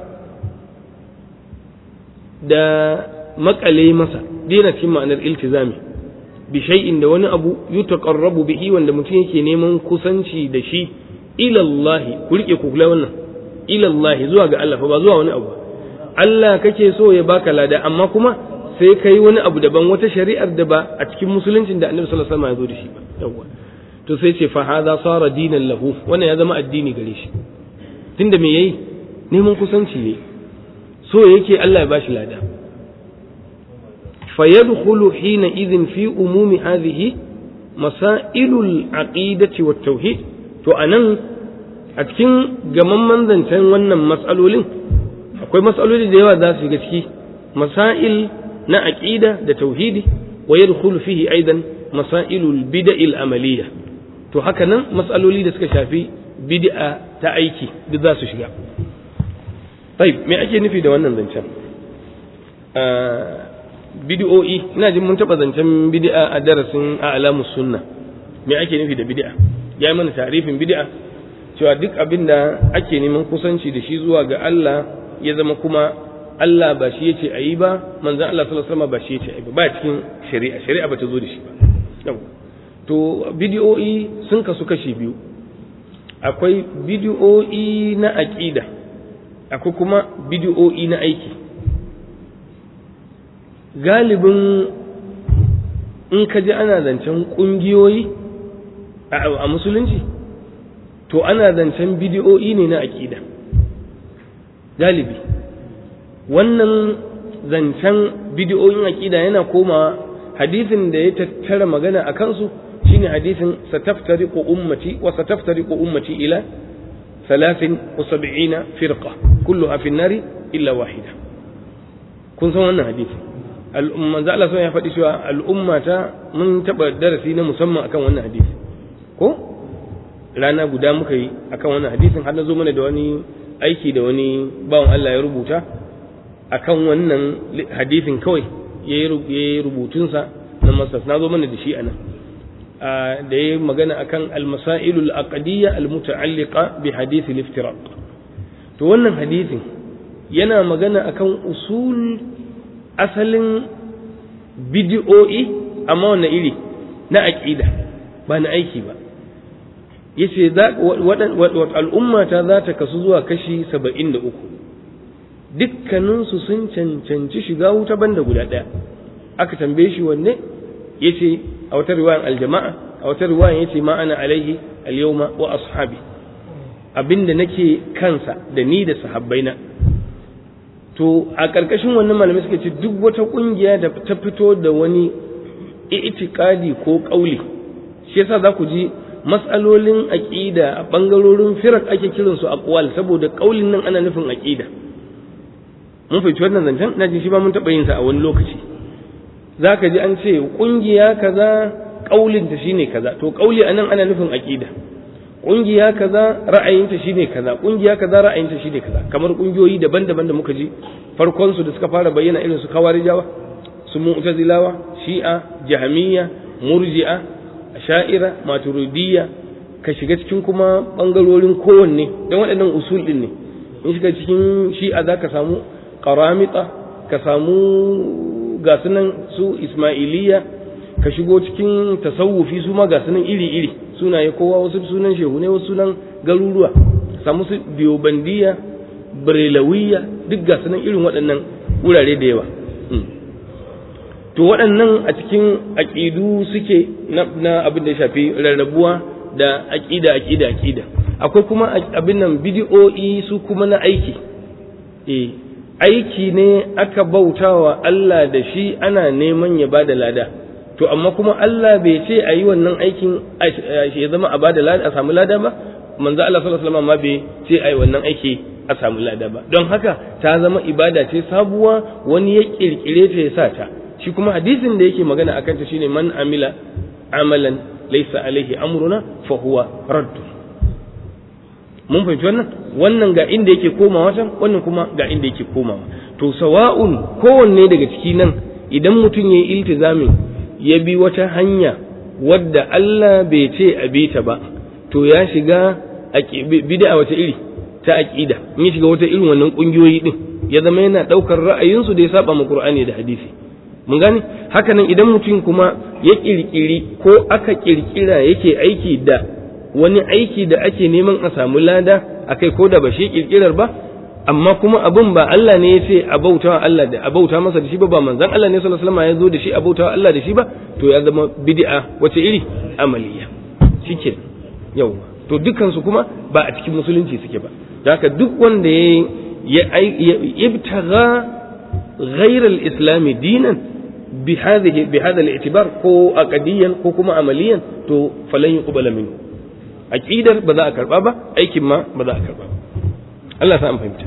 da makale masa daina cin ma'anar iltizami bi shay'in da wani abu yutaqarrabu bihi wanda mutum yake neman kusanci da shi ilallahi ku rike ku kula wannan ilallahi zuwa ga Allah fa ba zuwa wani abu Allah kake so ya baka lada amma kuma sai kai wani abu daban wata shari'ar da ba a cikin musuluncin da Annabi sallallahu alaihi wasallam ya zo da shi ba yawa to sai ce fa hadha sara dinan lahu wannan ya zama addini gare shi tunda me yayi neman kusanci ne so yake Allah ya bashi lada fayadkhulu hina idhin fi umumi hadhihi masailul aqidati wat tauhid to anan a cikin gamamman zancen wannan mas'alolin akwai mas'aloli da yawa za su shiga ciki masail na aqida da tauhidi wa yadkhulu fihi aidan masailul bid'il amaliyya to haka nan mas'aloli da suka shafi bid'a ta aiki duk za su shiga tayyib me ake nufi da wannan zancen bid'o'i ina jin mun taba zancen bid'a a darasin a'lamus sunna me ake nufi da bid'a yayi mana ta'rifin bid'a cewa duk abinda ake neman kusanci da shi zuwa ga Allah ya zama kuma Allah ba shi yace ayi ba manzon Allah sallallahu alaihi wasallam ba shi yace ayi ba ba cikin shari'a shari'a ba ta zo da shi ba to bid'o'i sun kasu kashi biyu akwai bid'o'i na aqida akwai kuma bid'o'i na aiki galibin in ka ji ana zancen kungiyoyi a musulunci to ana zancen bid'o'i ne na aqida galibi wannan zancen bid'o'in aqida yana koma hadisin da ya tattara magana a kansu shine hadisin sataftariqu ummati wa sataftariqu ummati ila thalathin wa sab'ina firqa kulluha fi an-nari illa wahida kun san wannan hadisi al'umma za Allah ya faɗi cewa al'ummata mun taɓa darasi na musamman akan wannan hadisi ko rana guda muka yi akan wannan hadisin har na zo mana da wani aiki da wani bawan Allah ya rubuta akan wannan hadisin kawai ya yi rubutunsa na masas na zo mana da shi anan da ya magana akan al-masailul aqdiyya al-muta'alliqa bi hadith al-iftiraq. To wannan hadisin yana magana akan usul asalin bid'o'i amma wannan iri na aqida ba na aiki ba. Yace za al'umma ta za ta kasu zuwa kashi saba'in da uku, dukkaninsu sun cancanci shiga wuta banda guda ɗaya. Aka tambaye shi wanne, yace a wata riwayan aljama'a, a wata riwayan yace ma ana alaihi al-yawma wa ashabi, abinda nake kansa da ni da sahabbaina. To a ƙarƙashin wannan malamai suka ce duk wata ƙungiya da ta fito da wani i'tiqadi ko ƙauli, shi yasa za ku ji mas'alolin aqida a bangarorin firak ake kiransu aqwal, saboda ƙaulin nan ana nufin aqida. Mun fahimci wannan zancen, na ji shi ba mun taɓa yin sa a wani lokaci. Za ka ji an ce ƙungiya kaza ƙaulinta shine kaza, to ƙauli anan ana nufin aqida. Ƙungiya kaza ra'ayinta shine kaza, ƙungiya kaza ra'ayinta shine kaza, kamar ƙungiyoyi daban-daban da muka ji farkon su da suka fara bayyana irin su kawarijawa, su mu'tazilawa, shi'a, jahamiyya, murji'a, asha'ira, maturidiyya, ka shiga cikin kuma bangarorin kowanne dan waɗannan usul din ne. In shiga cikin shi'a zaka samu qaramita, ka samu ga sunan su ismailiyya, ka shigo cikin tasawufi su ma ga sunan iri-iri, sunaye kowa, wasu sunan shehu ne, wasu sunan garuruwa, samu su biyobandiya, brelawiyya, duk ga sunan irin waɗannan wurare da yawa. To waɗannan a cikin aƙidu suke na abin da ya shafi rarrabuwa da aƙida aƙida aƙida. Akwai kuma abin nan bidi'o'i su kuma na aiki. Eh, aiki ne aka bautawa Allah da shi ana neman ya bada lada. To amma kuma Allah bai ce a yi wannan aikin ya zama a bada lada, a samu lada ba, manzo Allah sallallahu alaihi wasallam ma bai ce a yi wannan aiki a samu lada ba. Don haka ta zama ibada ce sabuwa, wani ya kirkire ta ya sa ta. Shi kuma hadisin da yake magana akan ta shine man amila amalan laysa alaihi amruna fa huwa radd. Mun fahimci wannan wannan ga inda yake komawa can, wannan kuma ga inda yake komawa. To sawa'un kowanne daga ciki nan idan mutum yayi iltizamin ya bi wata hanya wadda Allah bai ce a bi ta ba, to ya shiga bid'a wata iri ta aqida. In ya shiga wata irin wannan kungiyoyi din, ya zama yana daukar ra'ayinsu da ya saba ma Qur'ani da hadisi. Mun gane haka nan idan mutum kuma ya kirkiri ko aka kirkira yake aiki da wani aiki da ake neman a samu lada akai, ko da ba shi kirkirar ba, amma kuma abin ba Allah ne ya ce a bauta Allah da a bauta masa da shi ba, ba manzon Allah ne sallallahu alaihi wasallam ya zo da shi a bauta Allah da shi ba, to ya zama bid'a wace iri amaliya. Shike yau to dukkan su kuma ba a cikin musulunci suke ba. Haka duk wanda ya ya ibtagha ghayra al-islam dinan bi hadhihi bi hadha al-i'tibar ko aqdiyan ko kuma amaliyan, to falan yuqbala minhu. Aqidar ba za a karba ba, aikin ma ba za a karba ba. Allah sa an fahimta.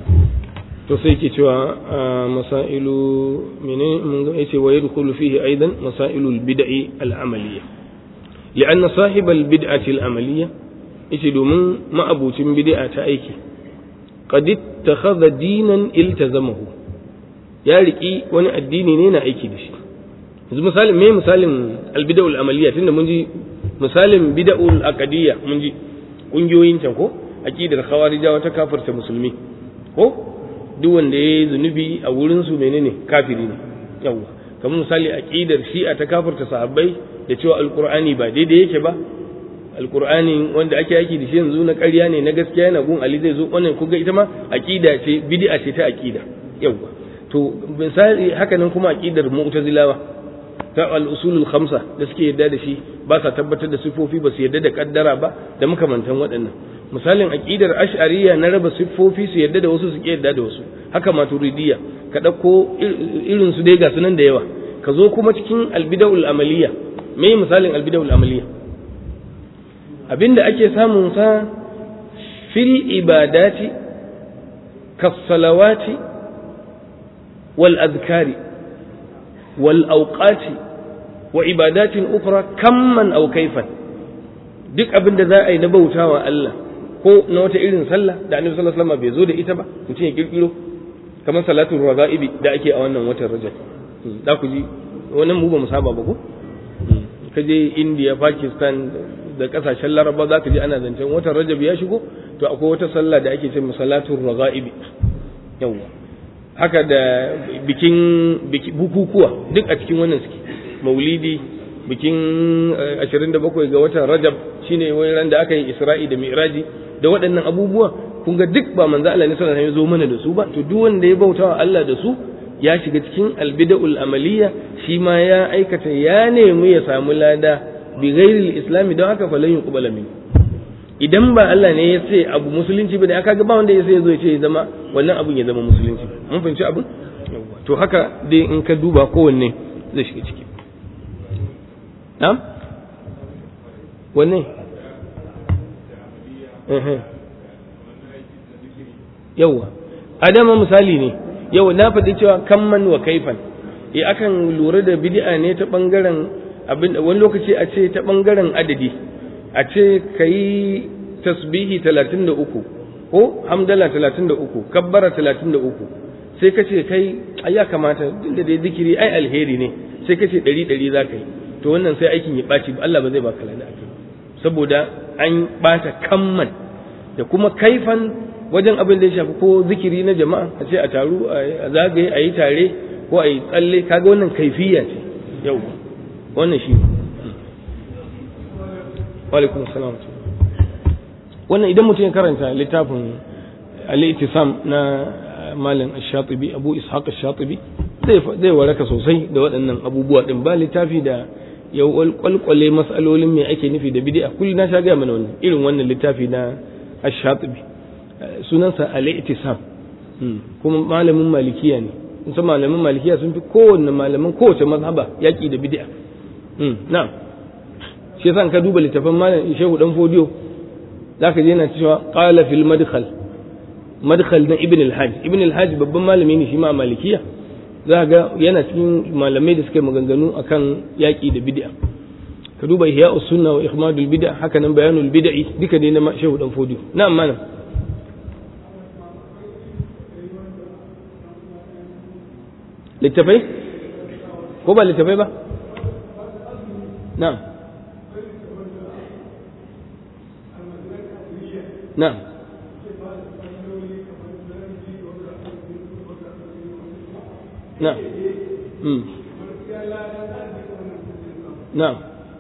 To sai yake cewa masailu mene mun ga yace wa yadkhulu fihi aidan masailu al-bid'i al-amaliyya, li'anna sahib al-bid'ati al-amaliyya yace domin ma'abucin bid'a ta aiki qad ittakhadha dinan iltazamahu, ya riki wani addini ne na aiki da shi. Yanzu misalin me misalin al-bid'a al-amaliyya, tunda mun ji misalin bid'ul aqdiyya, mun ji kungiyoyin can ko aqidar khawarijawa ta kafirta musulmi ko duk wanda yayi zunubi a wurin su menene kafiri ne. Yawa kamar misali aqidar shi'a ta kafirta sahabbai da cewa alqur'ani ba daidai yake ba, alqur'ani wanda ake yaki da shi yanzu na ƙarya ne, na gaskiya yana gun Ali zai zo. Wannan kuga ita ma aqida ce, bid'a ce ta aqida. Yawa to misali haka nan kuma aqidar mu'tazilawa ta al-usulul khamsa da suke yadda da shi, ba sa tabbatar da sifofi, ba su yadda da kaddara ba da makamantan waɗannan. Misalin aqidar ash'ariyya na raba siffofi, su yadda da wasu su yadda da wasu. Haka maturidiyya ka dauko irin su dai ga sunan da yawa. Ka zo kuma cikin al-bid'ul amaliyya, me misalin al-bid'ul amaliyya? Abinda ake samun sa fil ibadati kas salawati wal azkari wal awqati wa ibadatin ukhra kamman aw kayfan. Duk abinda za a yi na bautawa Allah, ko na wata irin sallah da Annabi sallallahu alaihi wasallam bai zo da ita ba, mutum ya kirkiro, kamar salatul raga'ibi da ake a wannan watan Rajab za ku ji wannan mu ba mu saba ba ko ka je India Pakistan da kasashen Laraba za ka ji ana zancen watan Rajab ya shigo to akwai wata sallah da ake cewa salatul raga'ibi yawa haka da bikin bukukuwa duk a cikin wannan suke maulidi bikin ashirin da bakwai ga watan Rajab shine wani ran da aka yi Isra'i da Mi'raji da waɗannan abubuwa kun ga duk ba manzo Allah ne sallallahu alaihi wasallam ya zo mana da su ba to duk wanda ya bauta wa Allah da su ya shiga cikin albida'ul amaliya shi ma ya aikata ya nemi ya samu lada bi ghairil islami don haka falan yuqbala min idan ba Allah ne ya ce abu musulunci ba da aka ga ba wanda ya sai ya zo ya ce ya zama wannan abun ya zama musulunci mun fahimci abun to haka dai in ka duba kowanne zai shiga ciki na'am wanne eh yawa adama misali ne yau na faɗi cewa kamman wa kaifan eh akan lura da bid'a ne ta bangaren abin wani lokaci a ce ta bangaren adadi a ce kai tasbihi talatin da uku ko hamdala talatin da uku kabbara talatin da uku sai ka ce kai ai ya kamata da dai zikiri ai alheri ne sai ka ce ɗari ɗari za ka yi to wannan sai aikin ya ɓaci Allah ba zai baka lada akai saboda an ɓata kamman da kuma kaifan wajen abin da ya shafi ko zikiri na jama'a a ce a taru a zagaye a yi tare ko a yi tsalle kaga wannan kaifiya ce yau wannan shi walaikun salam wannan idan mutum ya karanta littafin al-ittisam na malam ash-shatibi abu ishaq ash-shatibi zai zai waraka sosai da waɗannan abubuwa din ba littafi da ya kwalkwale mas'alolin me ake nufi da bid'a kullu na sha ga mana wannan irin wannan littafi na ash-shatibi sunansa al-i'tisam kuma malamin malikiya ne sun malamin malikiya sun fi kowanne malamin kowace mazhaba yaki da bid'a na'am shi yasa ka duba littafin malam Shehu dan Fodiyo zaka je yana cewa qala fil madkhal madkhal na ibn al-hajj ibn al-hajj babban malami ne shi ma malikiya zaka ga yana cikin malamai da suke maganganu akan yaki da bid'a ka duba ihya'us sunna wa ihmadul bid'a haka nan bayanul bid'i duka dai na Shehu dan Fodiyo na'am malam littafai ko ba littafai ba na'am na'am na'am mm na'am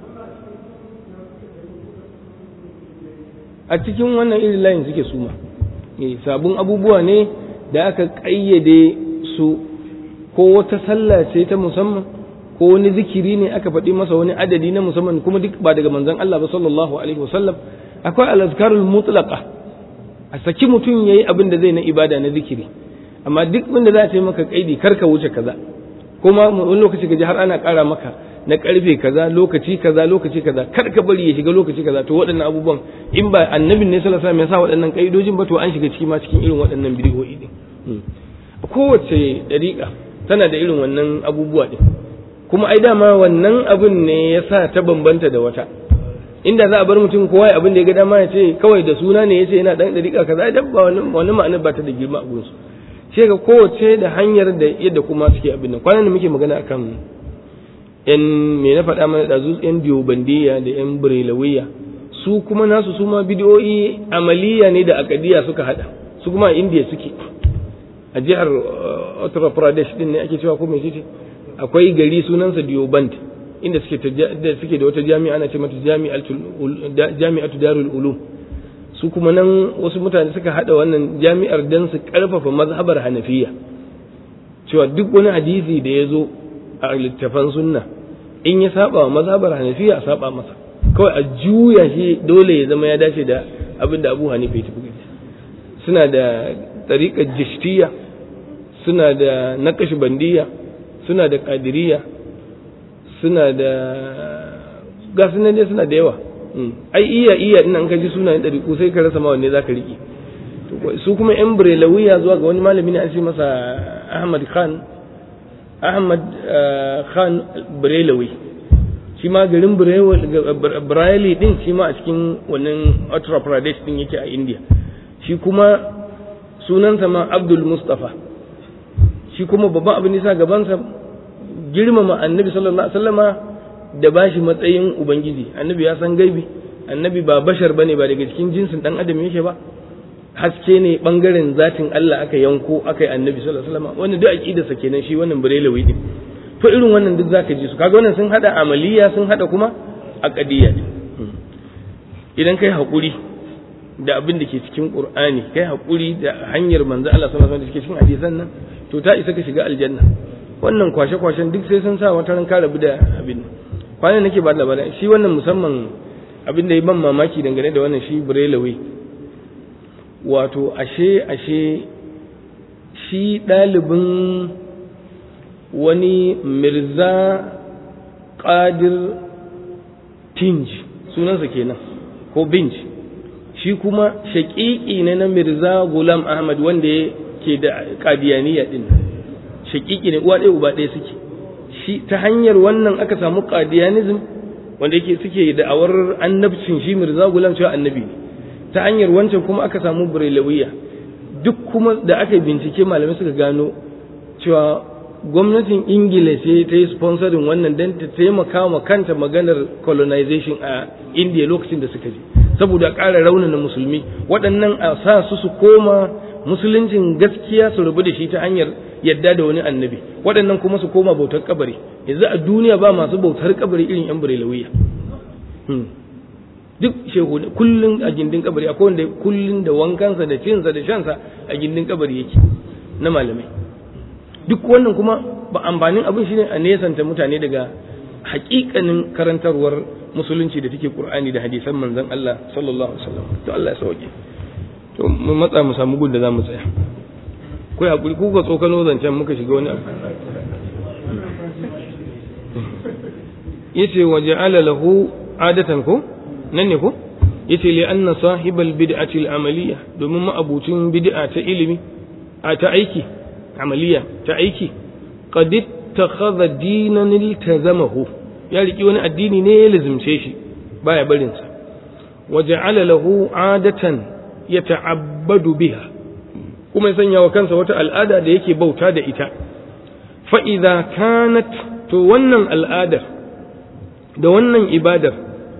a cikin wannan irin layin suke suma eh sabon abubuwa ne da aka kayyade su ko wata sallah ce ta musamman ko wani zikiri ne aka faɗi masa wani adadi na musamman kuma duk ba daga manzon Allah ba sallallahu alaihi wasallam akwai al-azkarul mutlaqa a saki mutum yayi abin da zai na ibada na zikiri amma duk wanda za ta yi maka kaidi karka wuce kaza kuma wani lokaci kaji har ana ƙara maka na karfe kaza lokaci kaza lokaci kaza kar ka bari ya shiga lokaci kaza to waɗannan abubuwan in ba annabin ne sallallahu alaihi wasallam ya sa waɗannan kaidojin ba to an shiga ciki ma cikin irin waɗannan bidiyoyi din kowace dariƙa tana da irin wannan abubuwa din kuma ai dama wannan abun ne ya sa ta bambanta da wata inda za a bar mutum kowa ya abin da ya ga dama ya ce kawai da suna ne ya ce yana dan dariƙa kaza ai dabba wani ma'ana ba ta da girma a gunsu sai ga kowace da hanyar da yadda kuma suke abin nan kwanan da muke magana akan yan me na faɗa mana da zuwa yan diyobandiya da yan birelawiya su kuma nasu su ma bidiyoyi amaliya ne da akadiya suka hada su kuma a indiya suke a jihar Uttar Pradesh din ne ake cewa ko me ce akwai gari sunansa Dioband inda suke da suke da wata jami'a ana ce mata Jami'atu Darul Ulum su kuma nan wasu mutane suka hada wannan jami'ar dan su karfafa mazhabar Hanafiya cewa duk wani hadisi da ya zo a littafan sunna in ya saba wa mazhabar Hanafiya a saba masa kawai a juya shi dole ya zama ya dace da abin da Abu Hanifa ya tafi suna da tariqar jishtiya suna da naqshbandiyya suna da qadiriyya suna da gasu nan dai suna da yawa ai iya iya ina an kaji sunayen dariku sai ka rasa ma wanne zaka riki su kuma yan brelawiya zuwa ga wani malami ne an ce masa Ahmad Khan Ahmad Khan Brelawi shi ma garin Breli din shi ma a cikin wannan Uttar Pradesh din yake a India shi kuma sunansa ma Abdul Mustafa shi kuma babban abin nisa gabansa girmama annabi sallallahu alaihi wasallama da bashi matsayin ubangiji. Annabi ya san gaibi, annabi ba bashar bane, ba daga cikin jinsin dan adam yake ba, haske ne bangaren zatin Allah aka yanko aka yi annabi sallallahu alaihi wasallama. Wannan duk aqidarsa kenan shi wannan Barelawi din. To irin wannan duk zaka ji su, kaga wannan sun hada amaliya sun hada kuma aqdiyya din. Idan kai hakuri da abin da ke cikin Qur'ani, kai hakuri da hanyar manzo Allah sallallahu alaihi wasallam da ke cikin hadisan nan, to ta isa ka shiga aljanna. Wannan kwashe-kwashen duk sai sun sa wata ran ka rabu da abin. Kwanan nake ba da labarin shi wannan musamman abin da ya ban mamaki dangane da wannan shi Barelawi. Wato ashe ashe shi ɗalibin wani Mirza Qadir Tinj sunansa kenan ko Binj, shi kuma shaƙiƙi ne na Mirza Gulam Ahmad wanda ke da Qadiyaniya din. Shaƙiƙi ne, uwa ɗaya uba ɗaya suke. Shi ta hanyar wannan aka samu Qadianism wanda yake suke da awar annabcin shi Mirza Gulam cewa annabi ne. Ta hanyar wancan kuma aka samu Barelawiyya. Duk kuma da aka bincike malamai suka gano cewa gwamnatin Ingila ce ta yi sponsorin wannan don ta taimaka ma kanta maganar colonization a India lokacin da suka je, saboda ƙara raunana musulmi. Waɗannan a sa su su koma musuluncin gaskiya su rabu da shi ta hanyar yadda da wani annabi, waɗannan kuma su koma bautar kabari. Yanzu a duniya ba masu bautar kabari irin yan Barelawiyya. Duk shehu kullun a gindin kabari, akwai wanda kullun da wankansa da cinsa da shansa a gindin kabari yake na malamai. Duk wannan kuma ba amfanin abin shine a nesanta mutane daga haƙiƙanin karantarwar musulunci da take Qur'ani da hadisan manzon Allah sallallahu alaihi wasallam. To Allah ya sauke. To mu matsa mu samu gudda zamu tsaya. Kai hakuri ku ga tsokano zancen muka shiga wani abu. Yace waja'ala lahu adatan ko nan ne ko yace li anna sahibal bid'ati al-amaliyya, domin ma'abucin bid'a ta ilimi a ta aiki amaliya ta aiki qad ittakhadha dinan iltazamahu, ya riki wani addini ne ya lazimce shi baya barin sa. Waja'ala lahu adatan yata'abbadu biha, kuma ya sanya wa kansa wata al'ada da yake bauta da ita. Fa idza kanat, to wannan al'adar da wannan ibadar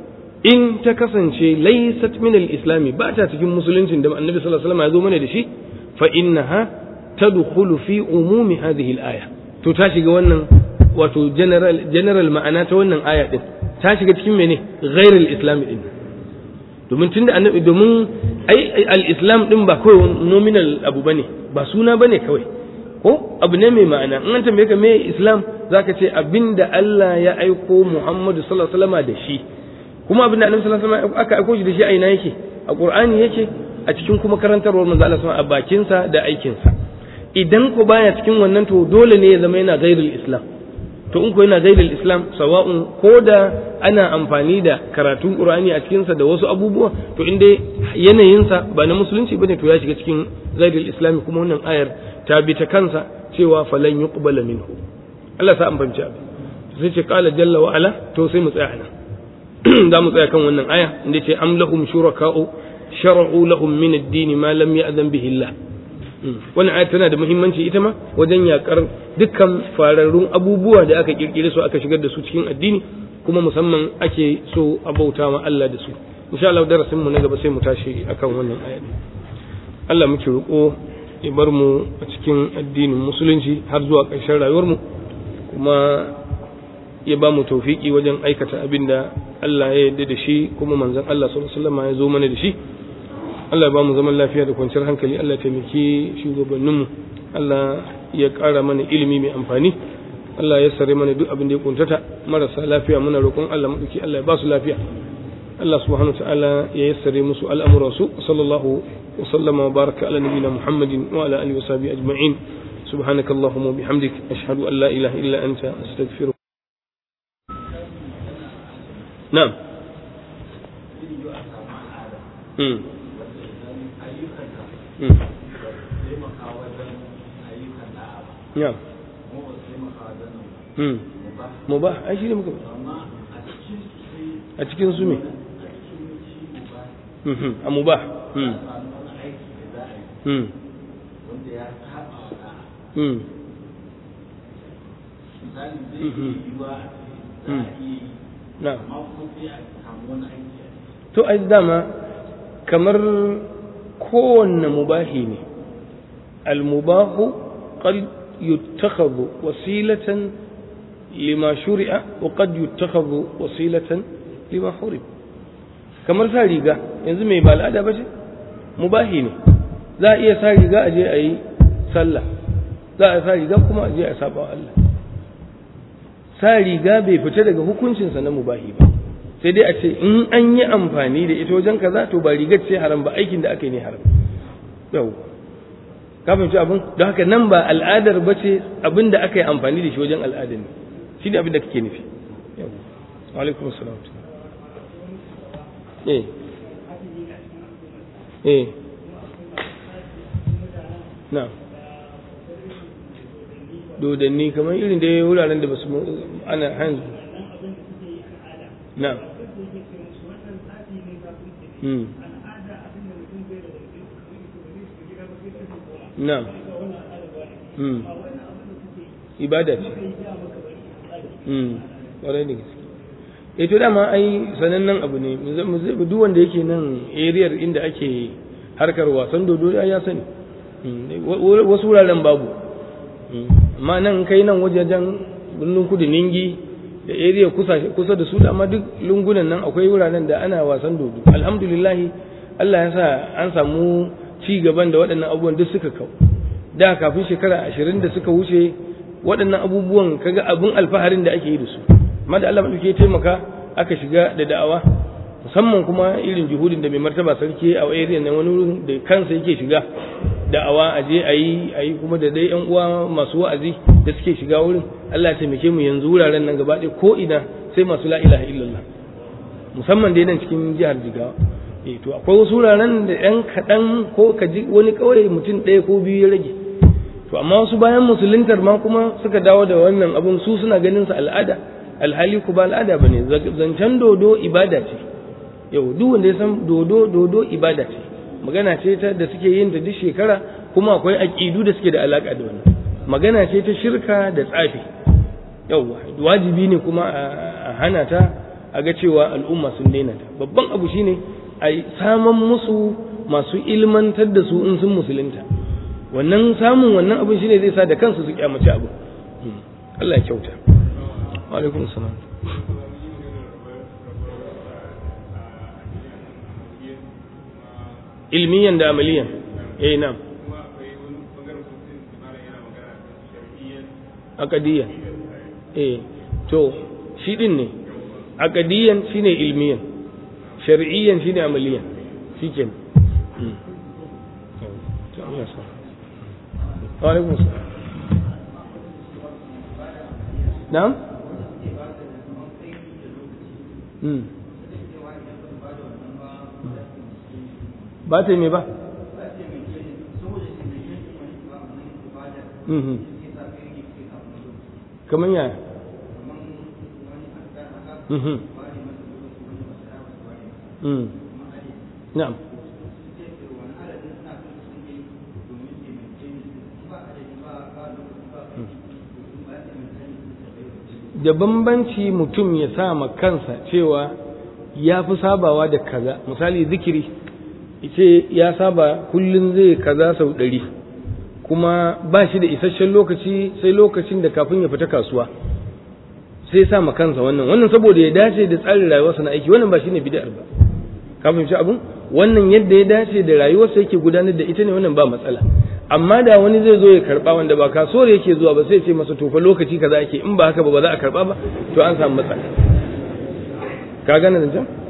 in ta kasance laysat min al-islami, ba ta cikin musuluncin da annabi sallallahu alaihi wasallam ya zo mana da shi, fa innaha tadkhulu fi umumi hadhihi al-aya, to ta shiga wannan wato general general ma'ana ta wannan aya din, ta shiga cikin mene ghair al-islam din. Domin tunda annabi, domin ai al-islam din ba kawai nominal abu bane, ba suna bane kawai, ko abu ne mai ma'ana. In an tambaye ka me islam, zaka ce abinda Allah ya aiko Muhammadu sallallahu alaihi wasallam da shi, kuma abinda annabi sallallahu alaihi wasallam aka aiko shi da shi a ina yake? A Qur'ani yake, a cikin kuma karantarwar manzo Allah sallallahu alaihi wasallam, a bakin sa da aikin sa. Idan ko baya cikin wannan, to dole ne ya zama yana ghairul islam. To in ko yana ghairul islam, sawa'un ko da ana amfani da karatun Qur'ani a cikin sa da wasu abubuwa, to in dai yanayin sa ba na musulunci bane, to ya shiga cikin ghairul islam. Kuma wannan ayar ta bi ta kansa cewa falan yuqbala minhu. Allah sa an fahimci abin. Sai ce qala jalla wa ala, to sai mu tsaya nan. Da mu tsaya kan wannan aya inda ce am lahum shuraka'u shar'u lahum min ad-din ma lam ya'zan bihi Allah. Wannan aya tana da muhimmanci ita ma wajen yakar dukkan fararrun abubuwa da aka kirkire su aka shigar da su cikin addini, kuma musamman ake so a bauta ma Allah da su. Insha Allah darasin mu na gaba sai mu tashi akan wannan aya. Allah muke roƙo ya bar mu a cikin addinin musulunci har zuwa ƙarshen rayuwar mu, kuma ya ba mu tawfiki wajen aikata abin da Allah ya yarda da shi kuma manzon Allah sallallahu alaihi wasallam ya zo mana da shi. Allah ya ba mu zaman lafiya da kwanciyar hankali. Allah ya taimaki shugabanninmu. Allah ya ƙara mana ilimi mai amfani. Allah ya sare mana duk abin da ya kuntata. Marasa lafiya muna roƙon Allah madauki Allah ya ba su lafiya. Allah subhanahu wa ta'ala ya yassare musu al'amuransu. Sallallahu wa sallama wa baraka ala nabiyyina Muhammadin wa ala alihi wa sahbihi ajma'in. Subhanakallahumma wa bihamdik ashhadu an la ilaha illa anta astaghfiruka. Na'am. Hmm. Hmm. Na'am. Hmm. Mubah, ai shi ne muka a cikin su me? Mhm. A mubah. Hmm. Hmm. Hmm. na to ai dama kamar kowanne mubahi ne al-mubahu qad yuttakhadhu wasilatan lima shuri'a wa qad yuttakhadhu wasilatan lima hurib kamar sa riga yanzu mai ba al'ada ba ce mubahi ne za a iya sa riga a je a yi sallah za a sa riga kuma a je a saba Allah sa riga bai fita daga hukuncinsa na mubahi ba sai dai a ce in an yi amfani da ita wajen kaza to ba rigar ce haram ba aikin da aka yi ne haram yau ka fahimci abin don haka nan ba al'adar ba ce abin da aka yi amfani da shi wajen al'adar ne shi ne abin da kake nufi yau alaikum salam eh eh na dodanni kamar irin da wuraren da basu ana hanzu na hmm na hmm ibada ce hmm ƙwarai da gaske eh to dama ai sanannen abu ne duk wanda yake nan area inda ake harkar wasan dodo ya sani wasu wuraren babu amma nan kai nan wajajen birnin kudu ningi da area kusa da su dama duk lungunan nan akwai wuraren da ana wasan dodo alhamdulillah Allah ya sa an samu ci gaban da waɗannan abubuwan duk suka kau da kafin shekara ashirin da suka wuce waɗannan abubuwan kaga abin alfaharin da ake yi da su amma da Allah madauke ya taimaka aka shiga da da'awa musamman kuma irin juhudin da mai martaba sarki a area nan wani wurin da kansa yake shiga da'awa a je a yi a yi kuma da dai yan uwa masu wa'azi da suke shiga wurin Allah ya taimake mu yanzu wuraren nan gaba ɗaya ko ina sai masu la ilaha illallah musamman dai nan cikin jihar Jigawa eh to akwai wasu wuraren da yan kaɗan ko ka ji wani kawai mutum ɗaya ko biyu ya rage to amma wasu bayan musuluntar ma kuma suka dawo da wannan abun su suna ganin sa al'ada alhali ku ba al'ada bane zancen dodo ibada ce yau duk wanda ya san dodo dodo ibada ce magana ce ta da suke yin ta duk shekara kuma akwai aqidu da suke da alaka da wannan magana ce ta shirka da tsafi yau wajibi ne kuma a hana ta a ga cewa al'umma sun daina ta babban abu shine a saman musu masu ilmantar da su in sun musulunta wannan samun wannan abin shine zai sa da kansu su kyamaci abu Allah ya kyauta wa alaikum salam ilmiyan da amaliyan eh na'am aqadiyan eh to shi din ne aqadiyan shine ilmiyan shar'iyyan shine amaliyan shikenan wa alaikum salam na'am hmm ba ta yi mai ba? kamar yaya? na'am da bambanci mutum ya sa ma kansa cewa ya fi sabawa da kaza misali zikiri ce ya saba kullum zai kaza sau ɗari kuma ba shi da isasshen lokaci sai lokacin da kafin ya fita kasuwa sai sa ma kansa wannan wannan saboda ya dace da tsarin rayuwarsa na aiki wannan ba shine bid'ar ba ka fahimci abun wannan yadda ya dace da rayuwarsa yake gudanar da ita ne wannan ba matsala amma da wani zai zo ya karba wanda ba kasuwar yake zuwa ba sai ya ce masa to fa lokaci kaza yake in ba haka ba ba za a karba ba to an samu matsala ka gane da jan